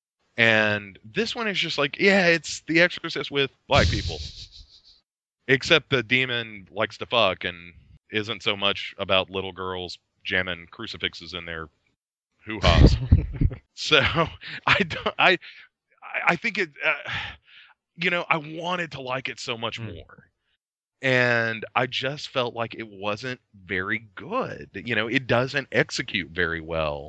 Speaker 10: And this one is just like, yeah, it's The Exorcist with black people. Except the demon likes to fuck and isn't so much about little girls jamming crucifixes in their hoo-haws. So I don't, I, I think it, uh, you know, I wanted to like it so much more. And I just felt like it wasn't very good. You know, it doesn't execute very well.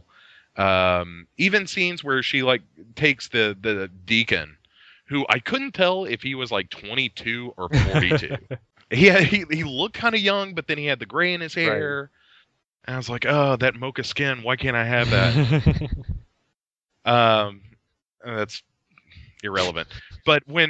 Speaker 10: Um, even scenes where she like takes the, the deacon, who I couldn't tell if he was like twenty-two or forty-two. he, had, he he looked kind of young, but then he had the gray in his hair. Right. And I was like, oh, that mocha skin. Why can't I have that? um, that's irrelevant. But when,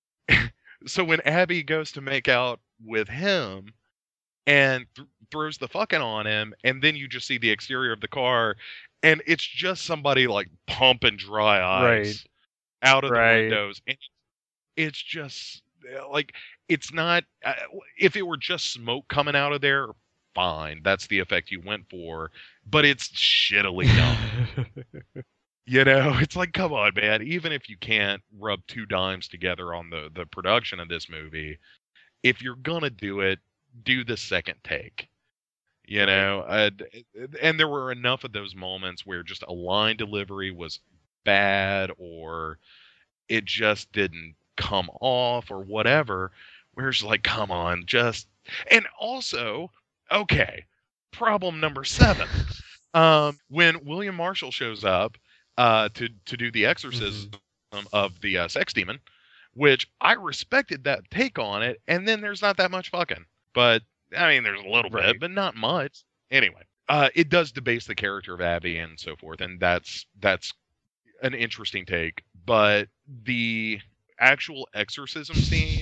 Speaker 10: so when Abby goes to make out with him and th- throws the fucking on him, and then you just see the exterior of the car, And it's just somebody like pumping dry ice
Speaker 9: Right.
Speaker 10: out of
Speaker 9: Right.
Speaker 10: the windows. And it's just like, it's not, uh, if it were just smoke coming out of there, fine. That's the effect you went for. But it's shittily done. You know, it's like, come on, man. Even if you can't rub two dimes together on the, the production of this movie, if you're going to do it, do the second take. You know, uh, and there were enough of those moments where just a line delivery was bad or it just didn't come off or whatever, where it's like, come on, just... And also, okay, problem number seven. Um, when William Marshall shows up uh, to, to do the exorcism mm-hmm. of the uh, sex demon, which I respected that take on it, and then there's not that much fucking. But... I mean, there's a little right. bit, but not much. Anyway, uh, it does debase the character of Abby and so forth, and that's that's an interesting take. But the actual exorcism scene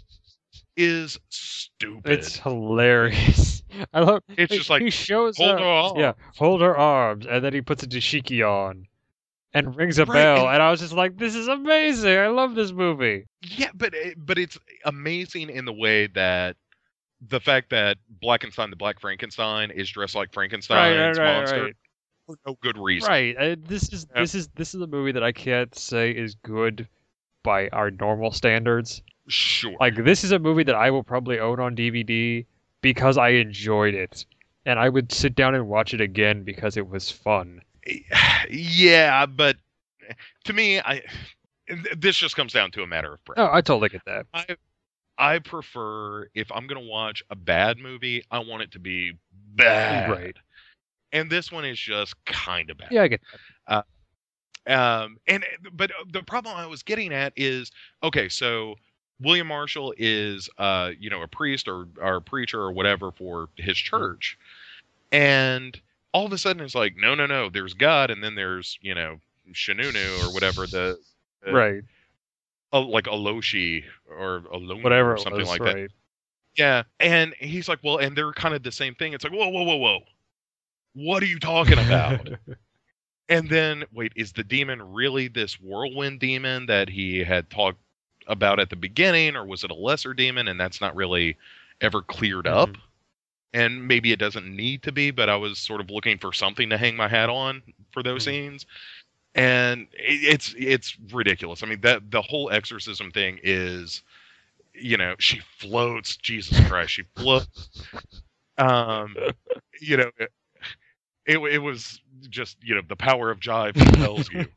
Speaker 10: is stupid.
Speaker 9: It's hilarious. I love.
Speaker 10: It's
Speaker 9: like,
Speaker 10: just like
Speaker 9: he shows
Speaker 10: hold
Speaker 9: up,
Speaker 10: her arms.
Speaker 9: Yeah, hold her arms, and then he puts a dashiki on, and rings a
Speaker 10: Right,
Speaker 9: bell,
Speaker 10: and-
Speaker 9: and I was just like, "This is amazing! I love this movie."
Speaker 10: Yeah, but but it's amazing in the way that. The fact that Blackenstein, the Black Frankenstein, is dressed like Frankenstein's
Speaker 9: Right, right, right,
Speaker 10: monster
Speaker 9: right.
Speaker 10: for no good reason.
Speaker 9: Right. Uh, this is
Speaker 10: Yeah.
Speaker 9: this is this is a movie that I can't say is good by our normal standards.
Speaker 10: Sure.
Speaker 9: Like this is a movie that I will probably own on D V D because I enjoyed it, and I would sit down and watch it again because it was fun.
Speaker 10: Yeah, but to me, I this just comes down to a matter of preference.
Speaker 9: Oh, I totally get that.
Speaker 10: I I prefer, if I'm going to watch a bad movie, I want it to be bad.
Speaker 9: Right.
Speaker 10: And this one is just kind of bad.
Speaker 9: Yeah, I get that.
Speaker 10: Uh, um, and but the problem I was getting at is, okay, so William Marshall is, uh, you know, a priest or, or a preacher or whatever for his church. And all of a sudden it's like, no, no, no, there's God, and then there's, you know, Shanunu or whatever the... the
Speaker 9: right.
Speaker 10: Uh, like Aloshi or Alone
Speaker 9: Whatever
Speaker 10: or
Speaker 9: it
Speaker 10: something
Speaker 9: was,
Speaker 10: like
Speaker 9: right.
Speaker 10: that. Yeah, and he's like, well, and they're kind of the same thing. It's like, whoa, whoa, whoa, whoa. What are you talking about? And then, wait, is the demon really this whirlwind demon that he had talked about at the beginning, or was it a lesser demon and that's not really ever cleared up?
Speaker 9: Mm-hmm.
Speaker 10: And maybe it doesn't need to be, but I was sort of looking for something to hang my hat on for those mm-hmm. scenes. And it's it's ridiculous. I mean, that the whole exorcism thing is, you know, she floats. Jesus Christ, she floats. Um, you know, it, it it was just, you know, the power of jive compels you.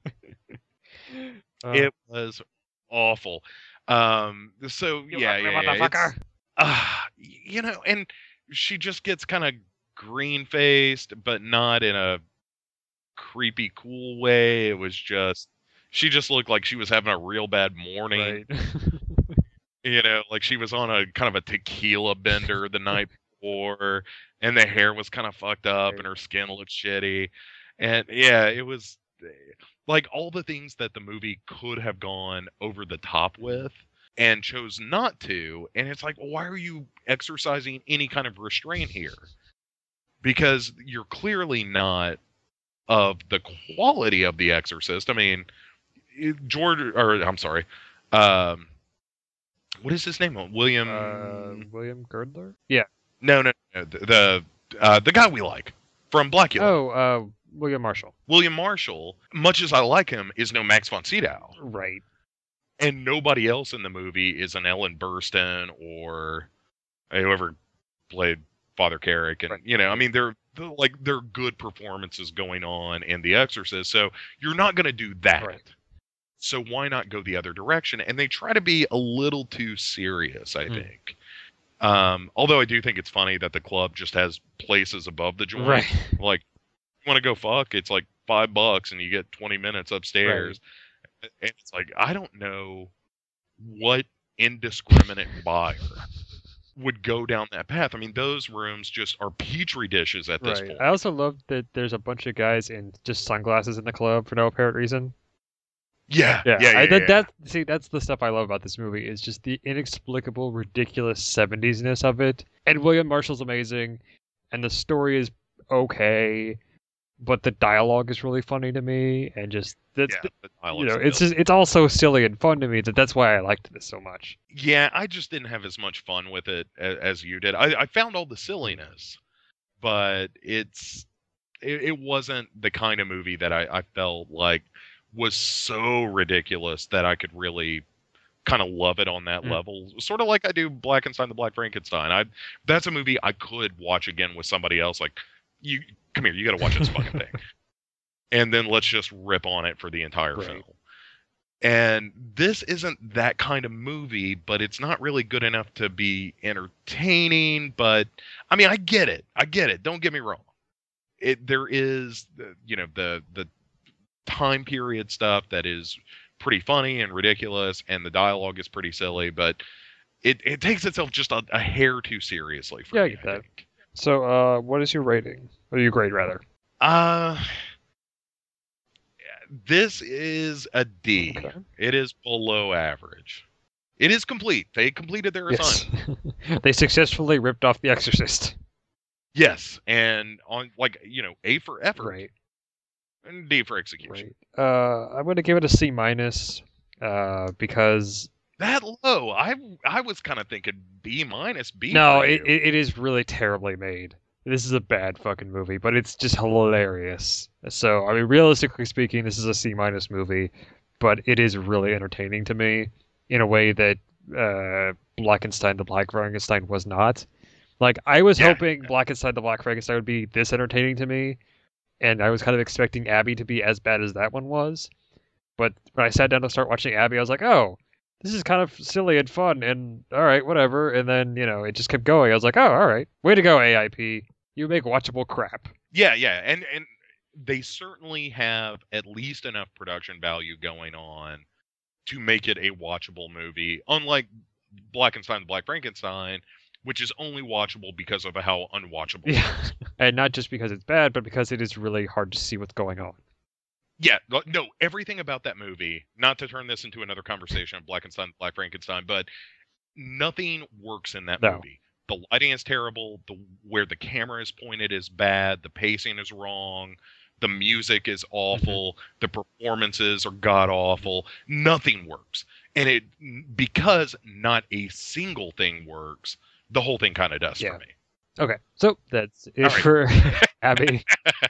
Speaker 10: Uh, it was awful. Um, so
Speaker 9: you
Speaker 10: yeah,
Speaker 9: ugly
Speaker 10: yeah, yeah
Speaker 9: motherfucker.
Speaker 10: Uh, you know, and she just gets kind of green faced, but not in a creepy cool way. It was just, she just looked like she was having a real bad morning.
Speaker 9: Right.
Speaker 10: You know, like she was on a kind of a tequila bender the night before, and the hair was kind of fucked up, right. And her skin looked shitty. And yeah, it was like all the things that the movie could have gone over the top with and chose not to. And it's like, well, why are you exercising any kind of restraint here? Because you're clearly not of the quality of The Exorcist. I mean, George, or I'm sorry, um, what is his name? William
Speaker 9: uh, William Girdler? Yeah.
Speaker 10: No, no, no. The the, uh, the guy we like from Blackula.
Speaker 9: Oh, uh, William Marshall.
Speaker 10: William Marshall, much as I like him, is no Max von Sydow.
Speaker 9: Right.
Speaker 10: And nobody else in the movie is an Ellen Burstyn or whoever played Father Carrick. And, right. you know, I mean, they're, they're like, they're good performances going on in The Exorcist. So you're not going to do that.
Speaker 9: Right.
Speaker 10: So why not go the other direction? And they try to be a little too serious, I mm. think. Um, although I do think it's funny that the club just has places above the joint.
Speaker 9: Right.
Speaker 10: Like, you want to go fuck? It's like five bucks and you get twenty minutes upstairs. Right. And it's like, I don't know what indiscriminate buyer would go down that path. I mean, those rooms just are petri dishes at this
Speaker 9: right.
Speaker 10: point.
Speaker 9: I also love that there's a bunch of guys in just sunglasses in the club for no apparent reason.
Speaker 10: Yeah,
Speaker 9: yeah,
Speaker 10: yeah, yeah,
Speaker 9: I, that,
Speaker 10: yeah.
Speaker 9: that see, that's the stuff I love about this movie is just the inexplicable, ridiculous seventies-ness of it. And William Marshall's amazing, and the story is okay, but the dialogue is really funny to me, and just that's
Speaker 10: Yeah, the
Speaker 9: you
Speaker 10: dialogue's
Speaker 9: know, it's
Speaker 10: silly.
Speaker 9: just, it's all so silly and fun to me that that's why I liked this so much.
Speaker 10: Yeah, I just didn't have as much fun with it as, as you did. I, I found all the silliness, but it's it, it wasn't the kind of movie that I, I felt like was so ridiculous that I could really kind of love it on that
Speaker 9: Mm.
Speaker 10: level. Sort of like I do Blackenstein, the Black Frankenstein. I that's a movie I could watch again with somebody else. Like, you come here, you got to watch this fucking thing, and then let's just rip on it for the entire
Speaker 9: Right.
Speaker 10: film. And this isn't that kind of movie, but it's not really good enough to be entertaining. But I mean, I get it. I get it. Don't get me wrong. It there is, the- you know, the the time period stuff that is pretty funny and ridiculous, and the dialogue is pretty silly, but it, it takes itself just a, a hair too seriously for
Speaker 9: Yeah, I
Speaker 10: me.
Speaker 9: get that. So, uh, what is your rating? Or your grade, rather?
Speaker 10: Uh, this is a D.
Speaker 9: Okay.
Speaker 10: It is below average. It is complete. They completed their
Speaker 9: Yes.
Speaker 10: assignment.
Speaker 9: They successfully ripped off The Exorcist.
Speaker 10: Yes, and on like you know, A for effort,
Speaker 9: Right.
Speaker 10: and D for execution.
Speaker 9: Uh, I'm going to give it a C minus, uh, because
Speaker 10: That low, I I was kind of thinking B minus, B.
Speaker 9: no,
Speaker 10: for
Speaker 9: it,
Speaker 10: you.
Speaker 9: it it is really terribly made. This is a bad fucking movie, but it's just hilarious. So, I mean, realistically speaking, this is a C minus movie, but it is really entertaining to me in a way that uh, Blackenstein the Black Frankenstein was not. Like, I was
Speaker 10: Yeah.
Speaker 9: hoping Blackenstein the Black Frankenstein would be this entertaining to me, and I was kind of expecting Abby to be as bad as that one was. But when I sat down to start watching Abby, I was like, oh, this is kind of silly and fun, and all right, whatever. And then, you know, it just kept going. I was like, oh, all right. Way to go, A I P. You make watchable crap.
Speaker 10: Yeah, yeah, and and they certainly have at least enough production value going on to make it a watchable movie. Unlike Blackenstein the Black Frankenstein, which is only watchable because of how unwatchable it
Speaker 9: Yeah.
Speaker 10: is.
Speaker 9: And not just because it's bad, but because it is really hard to see what's going on.
Speaker 10: Yeah, no- no, everything about that movie, not to turn this into another conversation of Blackenstein the Black Frankenstein, but nothing works in that
Speaker 9: No.
Speaker 10: movie. The lighting is terrible, the where the camera is pointed is bad, the pacing is wrong, the music is awful, the performances are god awful. Nothing works. And it because not a single thing works, the whole thing kind of does
Speaker 9: Yeah.
Speaker 10: for me.
Speaker 9: Okay, so that's it
Speaker 10: All right.
Speaker 9: for Abby.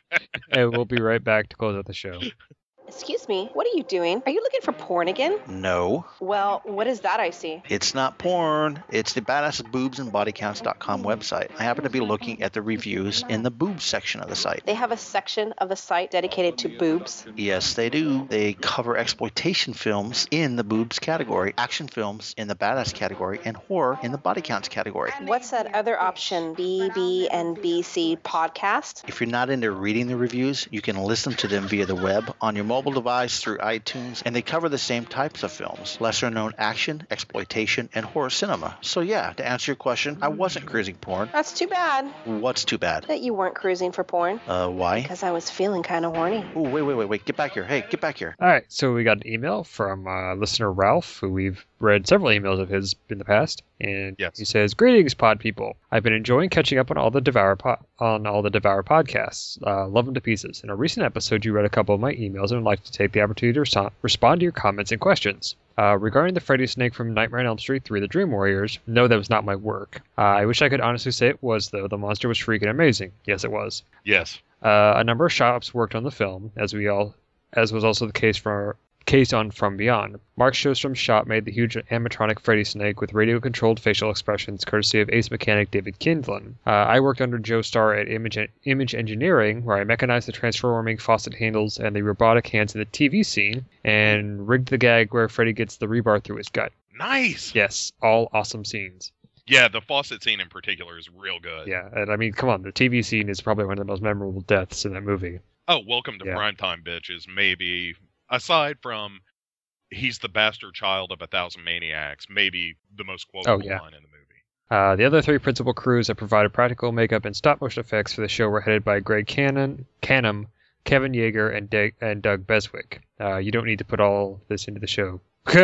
Speaker 9: And we'll be right back to close out the show.
Speaker 1: Excuse me, what are you doing? Are you looking for porn again?
Speaker 7: No,
Speaker 1: Well, what is that I see?
Speaker 7: it's not porn. It's the badass boobs and body counts dot com website. I happen to be looking at the reviews in the boobs section of the site.
Speaker 1: They have a section of the site dedicated to boobs.
Speaker 7: Yes, they do. They cover exploitation films in the boobs category, action films in the badass category, and horror in the body counts category.
Speaker 1: What's that other option? B, B, and B C podcast?
Speaker 7: If you're not into reading the reviews, you can listen to them via the web on your mobile device through iTunes, and they cover the same types of films, lesser known action, exploitation, and horror cinema. So yeah, to answer your question, I wasn't cruising porn.
Speaker 1: That's too bad
Speaker 7: What's too bad?
Speaker 1: that you weren't cruising for porn.
Speaker 7: Uh, why?
Speaker 1: Because I was feeling kind of horny.
Speaker 7: Oh, wait, wait, wait, wait, get back here. Hey, get back here.
Speaker 9: All right, so we got an email from uh, listener Ralph, who we've read several emails of his in the past, and
Speaker 10: Yes.
Speaker 9: he says, "Greetings, Pod people. I've been enjoying catching up on all the Devour po- on all the Devour podcasts. Uh, love them to pieces. In a recent episode, you read a couple of my emails, and would like to take the opportunity to res- respond to your comments and questions." Uh, regarding the Freddy Snake from Nightmare on Elm Street three, The Dream Warriors, no, that was not my work. Uh, I wish I could honestly say it was, though. The monster was freaking amazing. Yes, it was.
Speaker 10: Yes.
Speaker 9: Uh, a number of shops worked on the film, as we all, as was also the case for case on From Beyond. Mark Sjostrom's shop made the huge animatronic Freddy Snake with radio-controlled facial expressions, courtesy of ace mechanic David Kindlin. Uh, I worked under Joe Starr at Image, Image Engineering, where I mechanized the transforming faucet handles and the robotic hands in the T V scene, and rigged the gag where Freddy gets the rebar through his gut.
Speaker 10: Nice.
Speaker 9: Yes, all awesome scenes.
Speaker 10: Yeah, the faucet scene in particular is real good.
Speaker 9: Yeah, and I mean, come on, the T V scene is probably one of the most memorable deaths in that movie.
Speaker 10: Oh, welcome to
Speaker 9: Yeah.
Speaker 10: Primetime, bitches. Maybe, aside from he's the bastard child of a thousand maniacs, maybe the most quotable
Speaker 9: Oh, yeah.
Speaker 10: line in the movie.
Speaker 9: Uh, the other three principal crews that provided practical makeup and stop-motion effects for the show were headed by Greg Cannon, Canham, Kevin Yeager, and, De- and Doug Beswick. Uh, you don't need to put all this into the show.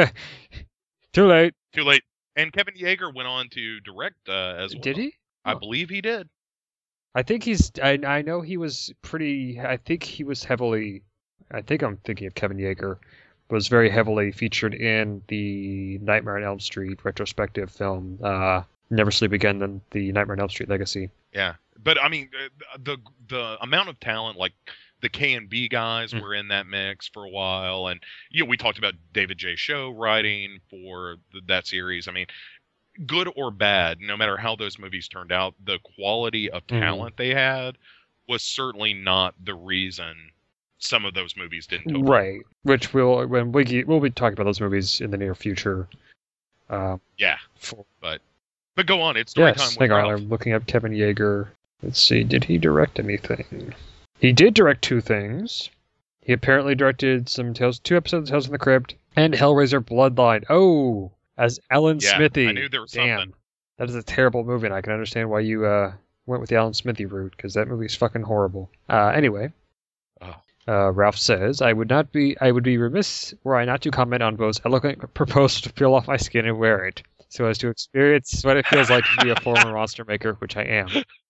Speaker 9: Too late.
Speaker 10: Too late. And Kevin Yeager went on to direct uh, as well.
Speaker 9: Did he?
Speaker 10: I
Speaker 9: Oh.
Speaker 10: believe he did.
Speaker 9: I think he's. I I know he was pretty. I think he was heavily. I think I'm thinking of Kevin Yeager. Was very heavily featured in the Nightmare on Elm Street retrospective film, uh, Never Sleep Again, then the Nightmare on Elm Street Legacy.
Speaker 10: Yeah, but I mean, the the amount of talent, like the K and B guys mm. were in that mix for a while, and you know, we talked about David J. Show writing for the, that series. I mean, good or bad, no matter how those movies turned out, the quality of talent mm. they had was certainly not the reason some of those movies didn't totally
Speaker 9: right
Speaker 10: work.
Speaker 9: Which we'll when we get, we'll be talking about those movies in the near future. Uh,
Speaker 10: yeah, for, but but go on. It's story
Speaker 9: yes,
Speaker 10: time with
Speaker 9: hang on.
Speaker 10: Ralph.
Speaker 9: I'm looking up Kevin Yeager. Let's see. Did he direct anything? He did direct two things. He apparently directed some tales, two episodes of Tales from the Crypt and Hellraiser Bloodline. Oh, as Alan
Speaker 10: yeah,
Speaker 9: Smithy.
Speaker 10: I knew there was
Speaker 9: Damn,
Speaker 10: something.
Speaker 9: That is a terrible movie, and I can understand why you uh, went with the Alan Smithy route because that movie's fucking horrible. Uh, anyway.
Speaker 10: Oh.
Speaker 9: Uh, Ralph says, I would not be I would be remiss were I not to comment on Bo's eloquent proposal to peel off my skin and wear it, so as to experience what it feels like to be a former monster maker, which I am.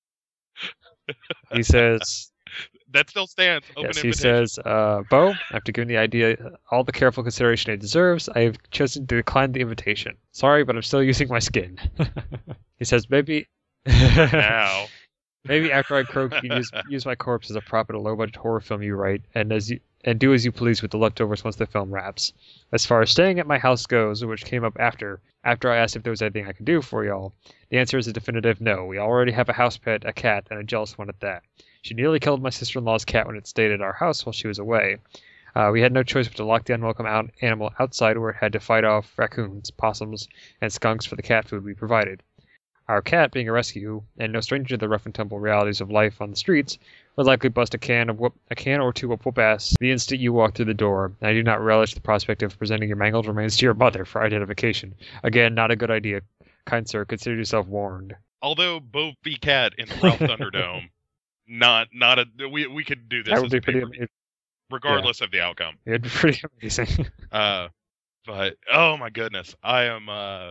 Speaker 9: He says...
Speaker 10: That still stands. Open
Speaker 9: yes, he
Speaker 10: invitation.
Speaker 9: says, uh, Bo, after giving the idea all the careful consideration it deserves, I have chosen to decline the invitation. Sorry, but I'm still using my skin. He says, maybe...
Speaker 10: now...
Speaker 9: Maybe after I croak, you can use, use my corpse as a prop in a low-budget horror film you write, and as you and do as you please with the leftovers once the film wraps. As far as staying at my house goes, which came up after after I asked if there was anything I could do for y'all, the answer is a definitive no. We already have a house pet, a cat, and a jealous one at that. She nearly killed my sister-in-law's cat when it stayed at our house while she was away. Uh, we had no choice but to lock the unwelcome out animal outside, where it had to fight off raccoons, possums, and skunks for the cat food we provided. Our cat, being a rescue, and no stranger to the rough and tumble realities of life on the streets, would likely bust a can of whoop, a can or two of whoop ass the instant you walk through the door, and I do not relish the prospect of presenting your mangled remains to your mother for identification. Again, not a good idea. Kind sir, consider yourself warned.
Speaker 10: Although Bo v. Cat in the Ralph Thunderdome, not not a we we could do this
Speaker 9: That would
Speaker 10: as
Speaker 9: be
Speaker 10: a
Speaker 9: pretty
Speaker 10: pay-per-view,
Speaker 9: amazing.
Speaker 10: regardless yeah. of the outcome.
Speaker 9: It'd be pretty amazing.
Speaker 10: uh, but oh my goodness, I am uh,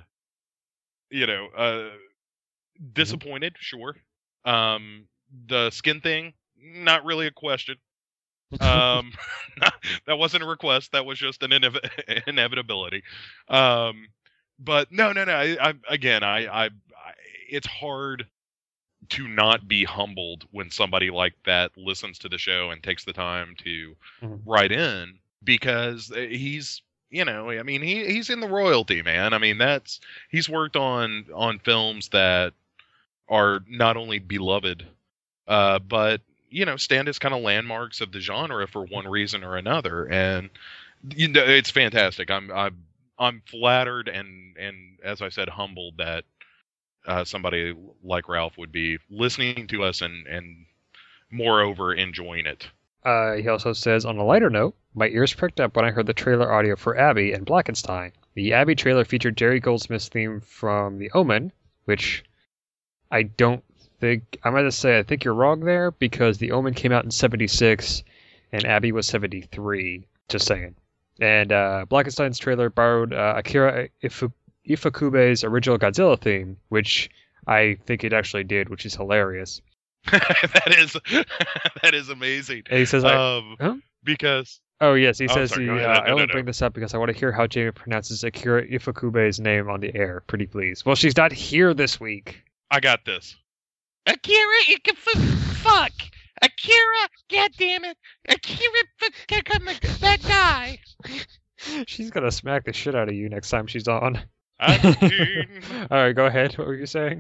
Speaker 10: you know uh. disappointed, sure. Um, the skin thing, not really a question. Um, that wasn't a request. That was just an inev- inevitability. Um, but no, no, no. I, I again, I, I, I, it's hard to not be humbled when somebody like that listens to the show and takes the time to mm-hmm. write in, because he's, you know, I mean, he he's in the royalty, man. I mean, that's he's worked on on films that are not only beloved, uh, but, you know, stand as kind of landmarks of the genre for one reason or another. And, you know, it's fantastic. I'm, I'm, I'm flattered and, and as I said, humbled that uh, somebody like Ralph would be listening to us and, and moreover, enjoying it.
Speaker 9: Uh, he also says, on a lighter note, my ears pricked up when I heard the trailer audio for Abby and Blackenstein. The Abby trailer featured Jerry Goldsmith's theme from The Omen, which... I don't think... I'm going to say I think you're wrong there, because The Omen came out in seventy-six, and Abby was seventy-three. Just saying. And uh, Blackenstein's trailer borrowed uh, Akira Ifu- Ifukube's original Godzilla theme, which I think it actually did, which is hilarious.
Speaker 10: that is that is amazing.
Speaker 9: And he says...
Speaker 10: Um,
Speaker 9: I, huh?
Speaker 10: Because...
Speaker 9: Oh, yes, he
Speaker 10: oh,
Speaker 9: says,
Speaker 10: sorry,
Speaker 9: he,
Speaker 10: no,
Speaker 9: uh,
Speaker 10: no,
Speaker 9: I only
Speaker 10: no,
Speaker 9: bring
Speaker 10: no.
Speaker 9: this up because I want to hear how Jamie pronounces Akira Ifukube's name on the air. Pretty please. Well, she's not here this week.
Speaker 10: I got this.
Speaker 5: Akira, you can f- fuck. Akira, goddammit. Akira, f- that guy.
Speaker 9: She's gonna smack the shit out of you next time she's on.
Speaker 10: All
Speaker 9: right, go ahead. What were you saying?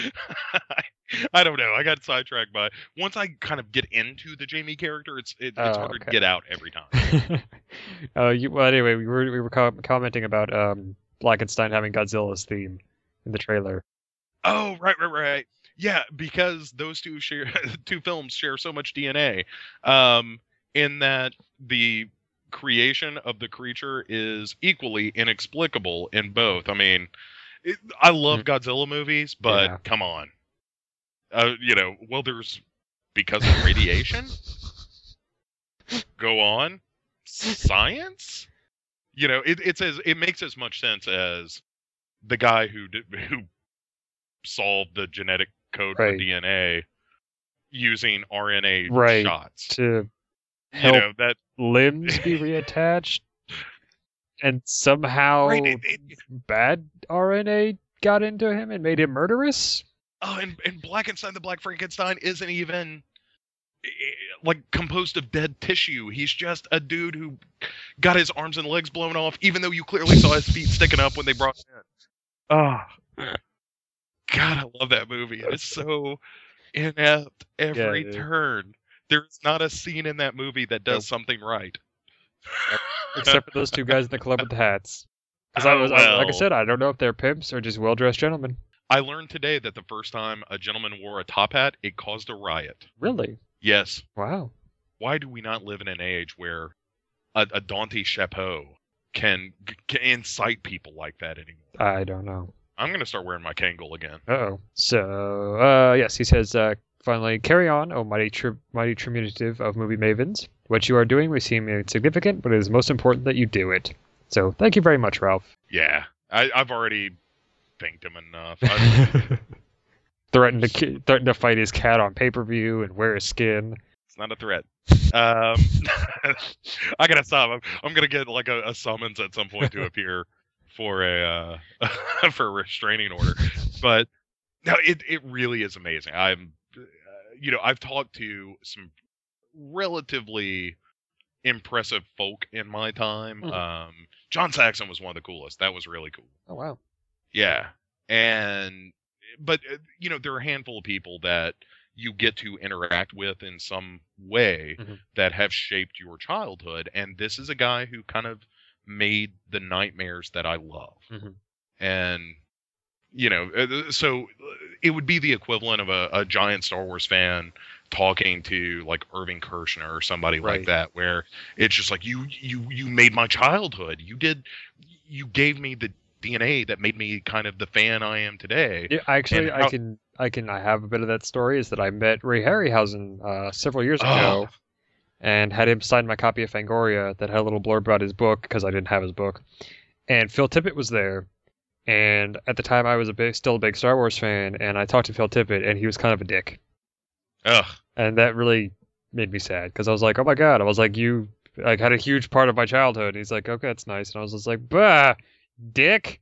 Speaker 10: I don't know. I got sidetracked by once I kind of get into the Jamie character, it's it, it's
Speaker 9: oh,
Speaker 10: harder
Speaker 9: okay.
Speaker 10: to get out every time.
Speaker 9: uh, you, well, anyway, we were we were co- commenting about um, Blackenstein having Godzilla's theme in the trailer.
Speaker 10: Oh, right, right, right. Yeah, because those two share two films share so much D N A, um, in that the creation of the creature is equally inexplicable in both. I mean, it, I love mm. Godzilla movies, but yeah. come on, uh, you know, well, there's because of radiation. Go on, science. You know, it it's as it makes as much sense as the guy who did, who solved the genetic code
Speaker 9: right.
Speaker 10: for D N A. using R N A
Speaker 9: right,
Speaker 10: shots.
Speaker 9: To
Speaker 10: You
Speaker 9: help
Speaker 10: know, that
Speaker 9: limbs be reattached. And somehow
Speaker 10: Right, it- it-
Speaker 9: bad R N A got into him and made him murderous?
Speaker 10: Oh, and, and Blackenstein the Black Frankenstein isn't even eh, like composed of dead tissue. He's just a dude who got his arms and legs blown off, even though you clearly saw his feet sticking up when they brought him in. Oh, God, I love that movie. It's so inept every
Speaker 9: Yeah, dude.
Speaker 10: turn. There's not a scene in that movie that does
Speaker 9: Nope.
Speaker 10: something right.
Speaker 9: Except for those two guys in the club with the hats. Because I
Speaker 10: Oh,
Speaker 9: was, I- like I
Speaker 10: well.
Speaker 9: said, I don't know if they're pimps or just well-dressed gentlemen.
Speaker 10: I learned today that the first time a gentleman wore a top hat, it caused a riot.
Speaker 9: Really?
Speaker 10: Yes.
Speaker 9: Wow.
Speaker 10: Why do we not live in an age where a, a Dante Chapeau can, can incite people like that anymore?
Speaker 9: I don't know.
Speaker 10: I'm going to start wearing my Kangol again.
Speaker 9: Uh-oh. So, uh, yes, he says, uh, finally, carry on, oh mighty, tri- mighty diminutive of movie mavens. What you are doing may seem insignificant, but it is most important that you do it. So, thank you very much, Ralph.
Speaker 10: Yeah, I, I've already thanked him enough. I,
Speaker 9: Threatened to ki- threatened to fight his cat on pay-per-view and wear his skin.
Speaker 10: it's not a threat. Um, I gotta stop. I'm, I'm gonna get like a, a summons at some point to appear for a uh, for a restraining order. But no, it it really is amazing. I'm, uh, you know, I've talked to some relatively impressive folk in my time.
Speaker 9: Mhm.
Speaker 10: Um, John Saxon was one of the coolest. That was really cool.
Speaker 9: Oh, wow.
Speaker 10: Yeah, and but uh, you know, there are a handful of people that you get to interact with in some way
Speaker 9: Mhm.
Speaker 10: that have shaped your childhood, and this is a guy who kind of made the nightmares that I love.
Speaker 9: Mhm.
Speaker 10: And you know, uh, so uh, it would be the equivalent of a, a giant Star Wars fan talking to like Irving Kershner or somebody like
Speaker 9: Right.
Speaker 10: that, where it's just like you you you made my childhood. You did you gave me the D N A that made me kind of the fan I am today.
Speaker 9: Yeah, actually,
Speaker 10: And
Speaker 9: I
Speaker 10: how-
Speaker 9: can, I can, I have a bit of that story. Is that I met Ray Harryhausen uh, several years ago,
Speaker 10: Oh.
Speaker 9: and had him sign my copy of Fangoria that had a little blurb about his book because I didn't have his book. And Phil Tippett was there, and at the time I was a big, still a big Star Wars fan, and I talked to Phil Tippett, and he was kind of a dick,
Speaker 10: Ugh.
Speaker 9: and that really made me sad because I was like, oh my god, I was like, you like had a huge part of my childhood. And he's like, okay, that's nice, and I was just like, bah, dick.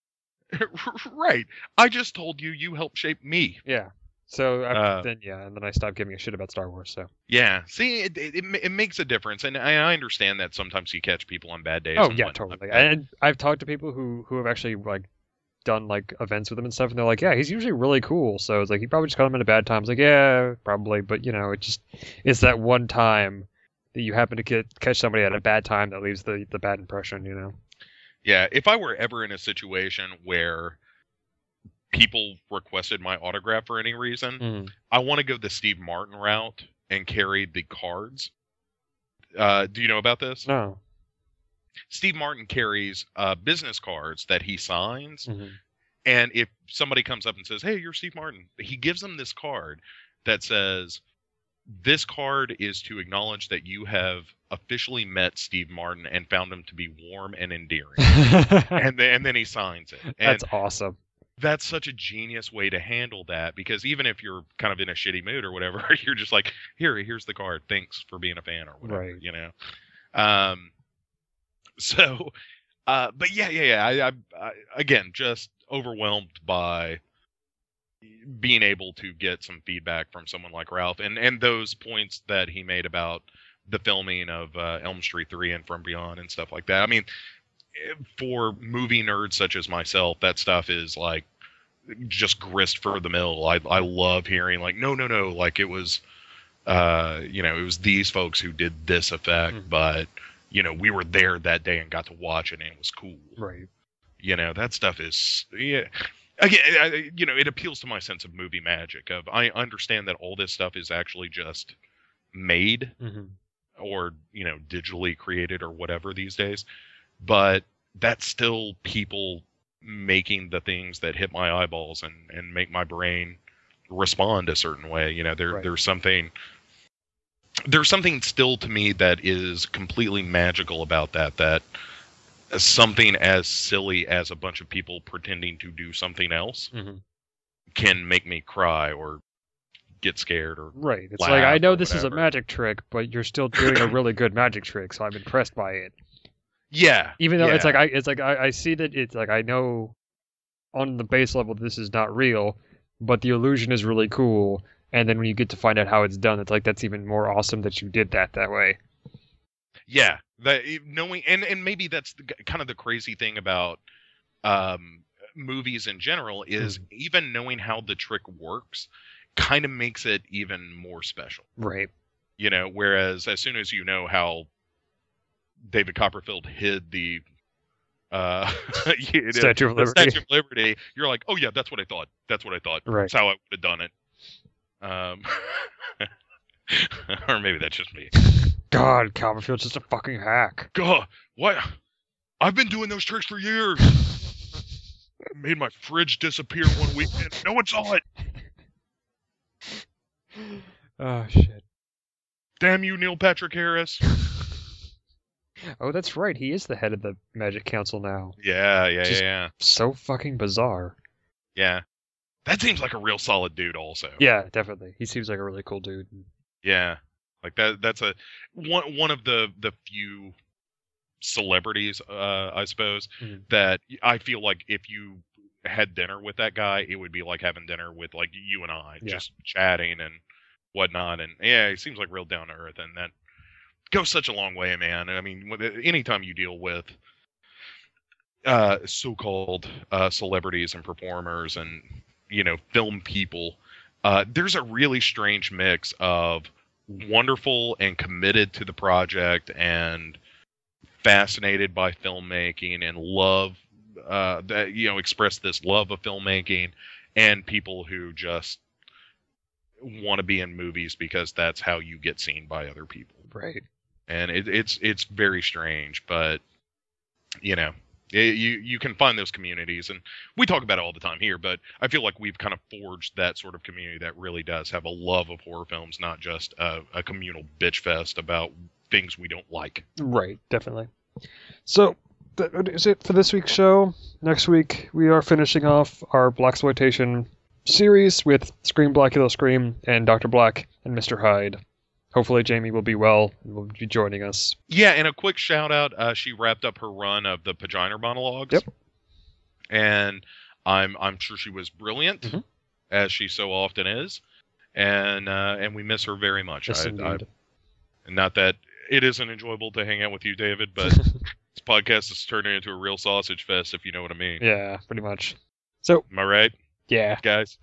Speaker 10: Right. I just told you you helped shape me.
Speaker 9: Yeah. So I,
Speaker 10: Uh,
Speaker 9: then yeah, and then I stopped giving a shit about Star Wars. So.
Speaker 10: Yeah. See, it, it, it ma- it makes a difference, and I I understand that sometimes you catch people on bad days.
Speaker 9: Oh
Speaker 10: and
Speaker 9: yeah,
Speaker 10: whatnot,
Speaker 9: totally.
Speaker 10: but-
Speaker 9: And I've talked to people who who have actually like done like events with him and stuff, and they're like, yeah, he's usually really cool. So it's like he probably just got him in a bad time. It's like, yeah, probably, but you know, it just it's that one time that you happen to get catch somebody at a bad time that leaves the the bad impression. You know.
Speaker 10: Yeah, if I were ever in a situation where people requested my autograph for any reason,
Speaker 9: Mhm.
Speaker 10: I want to go the Steve Martin route and carry the cards. Uh, do you know about this?
Speaker 9: No.
Speaker 10: Steve Martin carries uh, business cards that he signs,
Speaker 9: Mhm.
Speaker 10: and if somebody comes up and says, "Hey, you're Steve Martin," he gives them this card that says, "This card is to acknowledge that you have officially met Steve Martin and found him to be warm and endearing," and then and then he signs it. And
Speaker 9: That's awesome.
Speaker 10: that's such a genius way to handle that, because even if you're kind of in a shitty mood or whatever, you're just like, here, here's the card. Thanks for being a fan or whatever,
Speaker 9: Right.
Speaker 10: you know? Um, so, uh, but yeah, yeah, yeah. I, I, I, again, just overwhelmed by being able to get some feedback from someone like Ralph, and, and those points that he made about the filming of uh, Elm Street three and From Beyond and stuff like that. I mean, for movie nerds such as myself, that stuff is like just grist for the mill. I I love hearing like, no, no, no, like it was, uh, you know, it was these folks who did this effect,
Speaker 9: Mhm.
Speaker 10: but you know, we were there that day and got to watch it, and it was cool.
Speaker 9: Right.
Speaker 10: You know, that stuff is, yeah. Again, I, you know, it appeals to my sense of movie magic. Of I understand that all this stuff is actually just made
Speaker 9: Mhm.
Speaker 10: or you know, digitally created or whatever these days. But that's still people making the things that hit my eyeballs and, and make my brain respond a certain way. You know, there
Speaker 9: Right.
Speaker 10: there's something there's something still to me that is completely magical about that. That something as silly as a bunch of people pretending to do something else
Speaker 9: Mhm.
Speaker 10: can make me cry or get scared or
Speaker 9: Right. It's
Speaker 10: laugh
Speaker 9: like, I know
Speaker 10: or
Speaker 9: this is a
Speaker 10: whatever.
Speaker 9: magic trick, but you're still doing a really good magic trick, so I'm impressed by it.
Speaker 10: Yeah.
Speaker 9: Even though it's
Speaker 10: yeah.
Speaker 9: like I it's like I, I see that it's like I know on the base level this is not real, but the illusion is really cool, and then when you get to find out how it's done, it's like that's even more awesome that you did that that way.
Speaker 10: Yeah, that knowing, and and maybe that's the, kind of the crazy thing about um, movies in general is
Speaker 9: Mm.
Speaker 10: even knowing how the trick works kind of makes it even more special.
Speaker 9: Right.
Speaker 10: You know, whereas as soon as you know how David Copperfield hid the uh, you know,
Speaker 9: Statue of
Speaker 10: the
Speaker 9: Liberty.
Speaker 10: Statue of Liberty, you're like, oh yeah, that's what I thought. That's what I thought.
Speaker 9: Right.
Speaker 10: That's how I would have done it. Um, or maybe that's just me.
Speaker 9: God, Copperfield's just a fucking hack.
Speaker 10: God, what? I've been doing those tricks for years. I made my fridge disappear one weekend. No one saw it.
Speaker 9: Oh shit.
Speaker 10: Damn you, Neil Patrick Harris.
Speaker 9: Oh, that's right. He is the head of the Magic Council now.
Speaker 10: Yeah, yeah,
Speaker 9: Just
Speaker 10: yeah,
Speaker 9: So fucking bizarre.
Speaker 10: yeah. That seems like a real solid dude, also.
Speaker 9: Yeah, definitely. He seems like a really cool dude.
Speaker 10: Yeah, like that. That's a one. One of the the few celebrities, uh, I suppose,
Speaker 9: Mhm.
Speaker 10: that I feel like if you had dinner with that guy, it would be like having dinner with like you and I,
Speaker 9: Yeah.
Speaker 10: just chatting and whatnot. And yeah, he seems like real down to earth, and that goes such a long way, man. I mean, with- anytime you deal with uh, so-called uh, celebrities and performers and you know film people, uh, there's a really strange mix of wonderful and committed to the project and fascinated by filmmaking and love uh, that you know express this love of filmmaking, and people who just want to be in movies because that's how you get seen by other people.
Speaker 9: Right.
Speaker 10: And it, it's it's very strange, but you know, it, you you can find those communities, and we talk about it all the time here. But I feel like we've kind of forged that sort of community that really does have a love of horror films, not just a, a communal bitch fest about things we don't like.
Speaker 9: Right, definitely. So, that is it for this week's show. Next week, we are finishing off our Blaxploitation series with Scream Blackula Scream and Doctor Black and Mister Hyde. Hopefully Jamie will be well and will be joining us.
Speaker 10: Yeah, and a quick shout out. Uh, she wrapped up her run of the Pagina monologues.
Speaker 9: Yep.
Speaker 10: And I'm I'm sure she was brilliant,
Speaker 9: Mhm.
Speaker 10: as she so often is, and uh, and we miss her very much.
Speaker 9: Yes,
Speaker 10: I,
Speaker 9: indeed.
Speaker 10: I, and not that it isn't enjoyable to hang out with you, David, but this podcast is turning into a real sausage fest, if you know what I mean.
Speaker 9: Yeah, pretty much. So,
Speaker 10: Am I right?
Speaker 9: Yeah.
Speaker 10: Guys?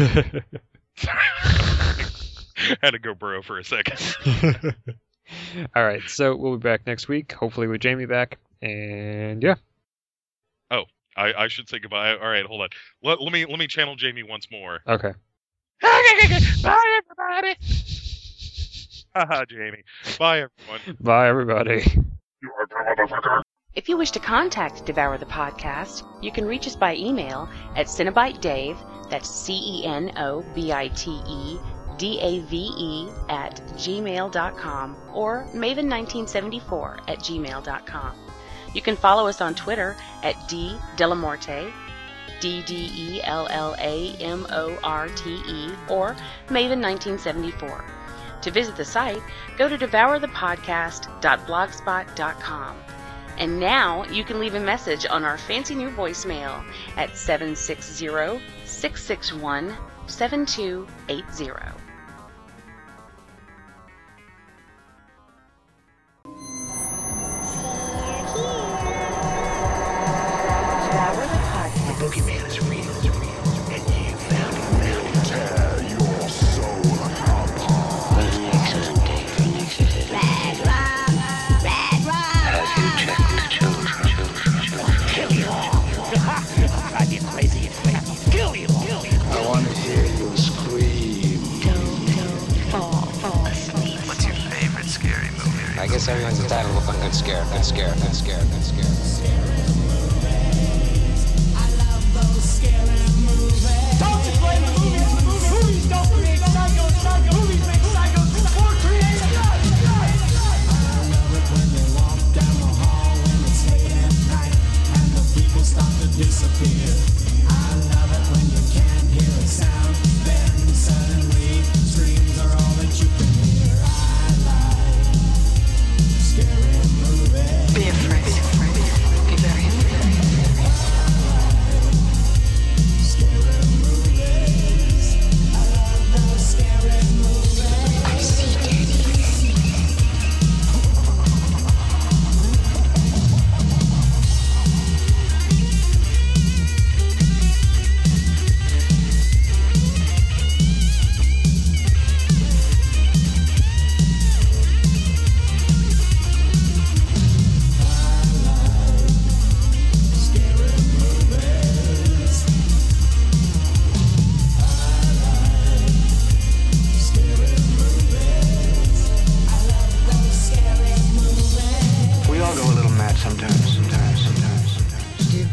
Speaker 10: Had to go bro for a second.
Speaker 9: All right, so we'll be back next week, hopefully with Jamie back, and yeah.
Speaker 10: Oh, I, I should say goodbye. All right, hold on. Let, let me let me channel Jamie once more.
Speaker 9: Okay.
Speaker 5: Bye, everybody.
Speaker 10: Haha, Jamie. Bye, everyone.
Speaker 9: Bye, everybody.
Speaker 2: If you wish to contact Devour the Podcast, you can reach us by email at CenobiteDave, that's C E N O B I T E D A V E at gmail dot com, or Maven nineteen seventy-four at gmail dot com. You can follow us on Twitter at D Delamorte, D D E L L A M O R T E, or Maven nineteen seventy-four. To visit the site, go to devour the podcast dot blogspot dot com. And now you can leave a message on our fancy new voicemail at seven six zero, six six one, seven two eight zero.
Speaker 18: The boogeyman is real, is real, and you found him, found him. Tear your soul apart. An excellent day for an exorcism. Red rum, red rum. Have you checked the children? Children, children. Kill you all. Drive you crazy, infect. Kill you all. Kill you. I want to hear you scream. Don't, don't fall, fall asleep. What's your favorite scary movie?
Speaker 11: I guess everyone's entitled to a good scare, good scare, good scare, good scare.
Speaker 8: Don't you blame the movies, the movies, movies don't create psychos, psychos, movies make psychos or create God, God, God. I love it when they walk down the hall when it's late at night and the people start to disappear. I love it when you can't hear a sound, then suddenly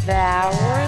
Speaker 2: Devour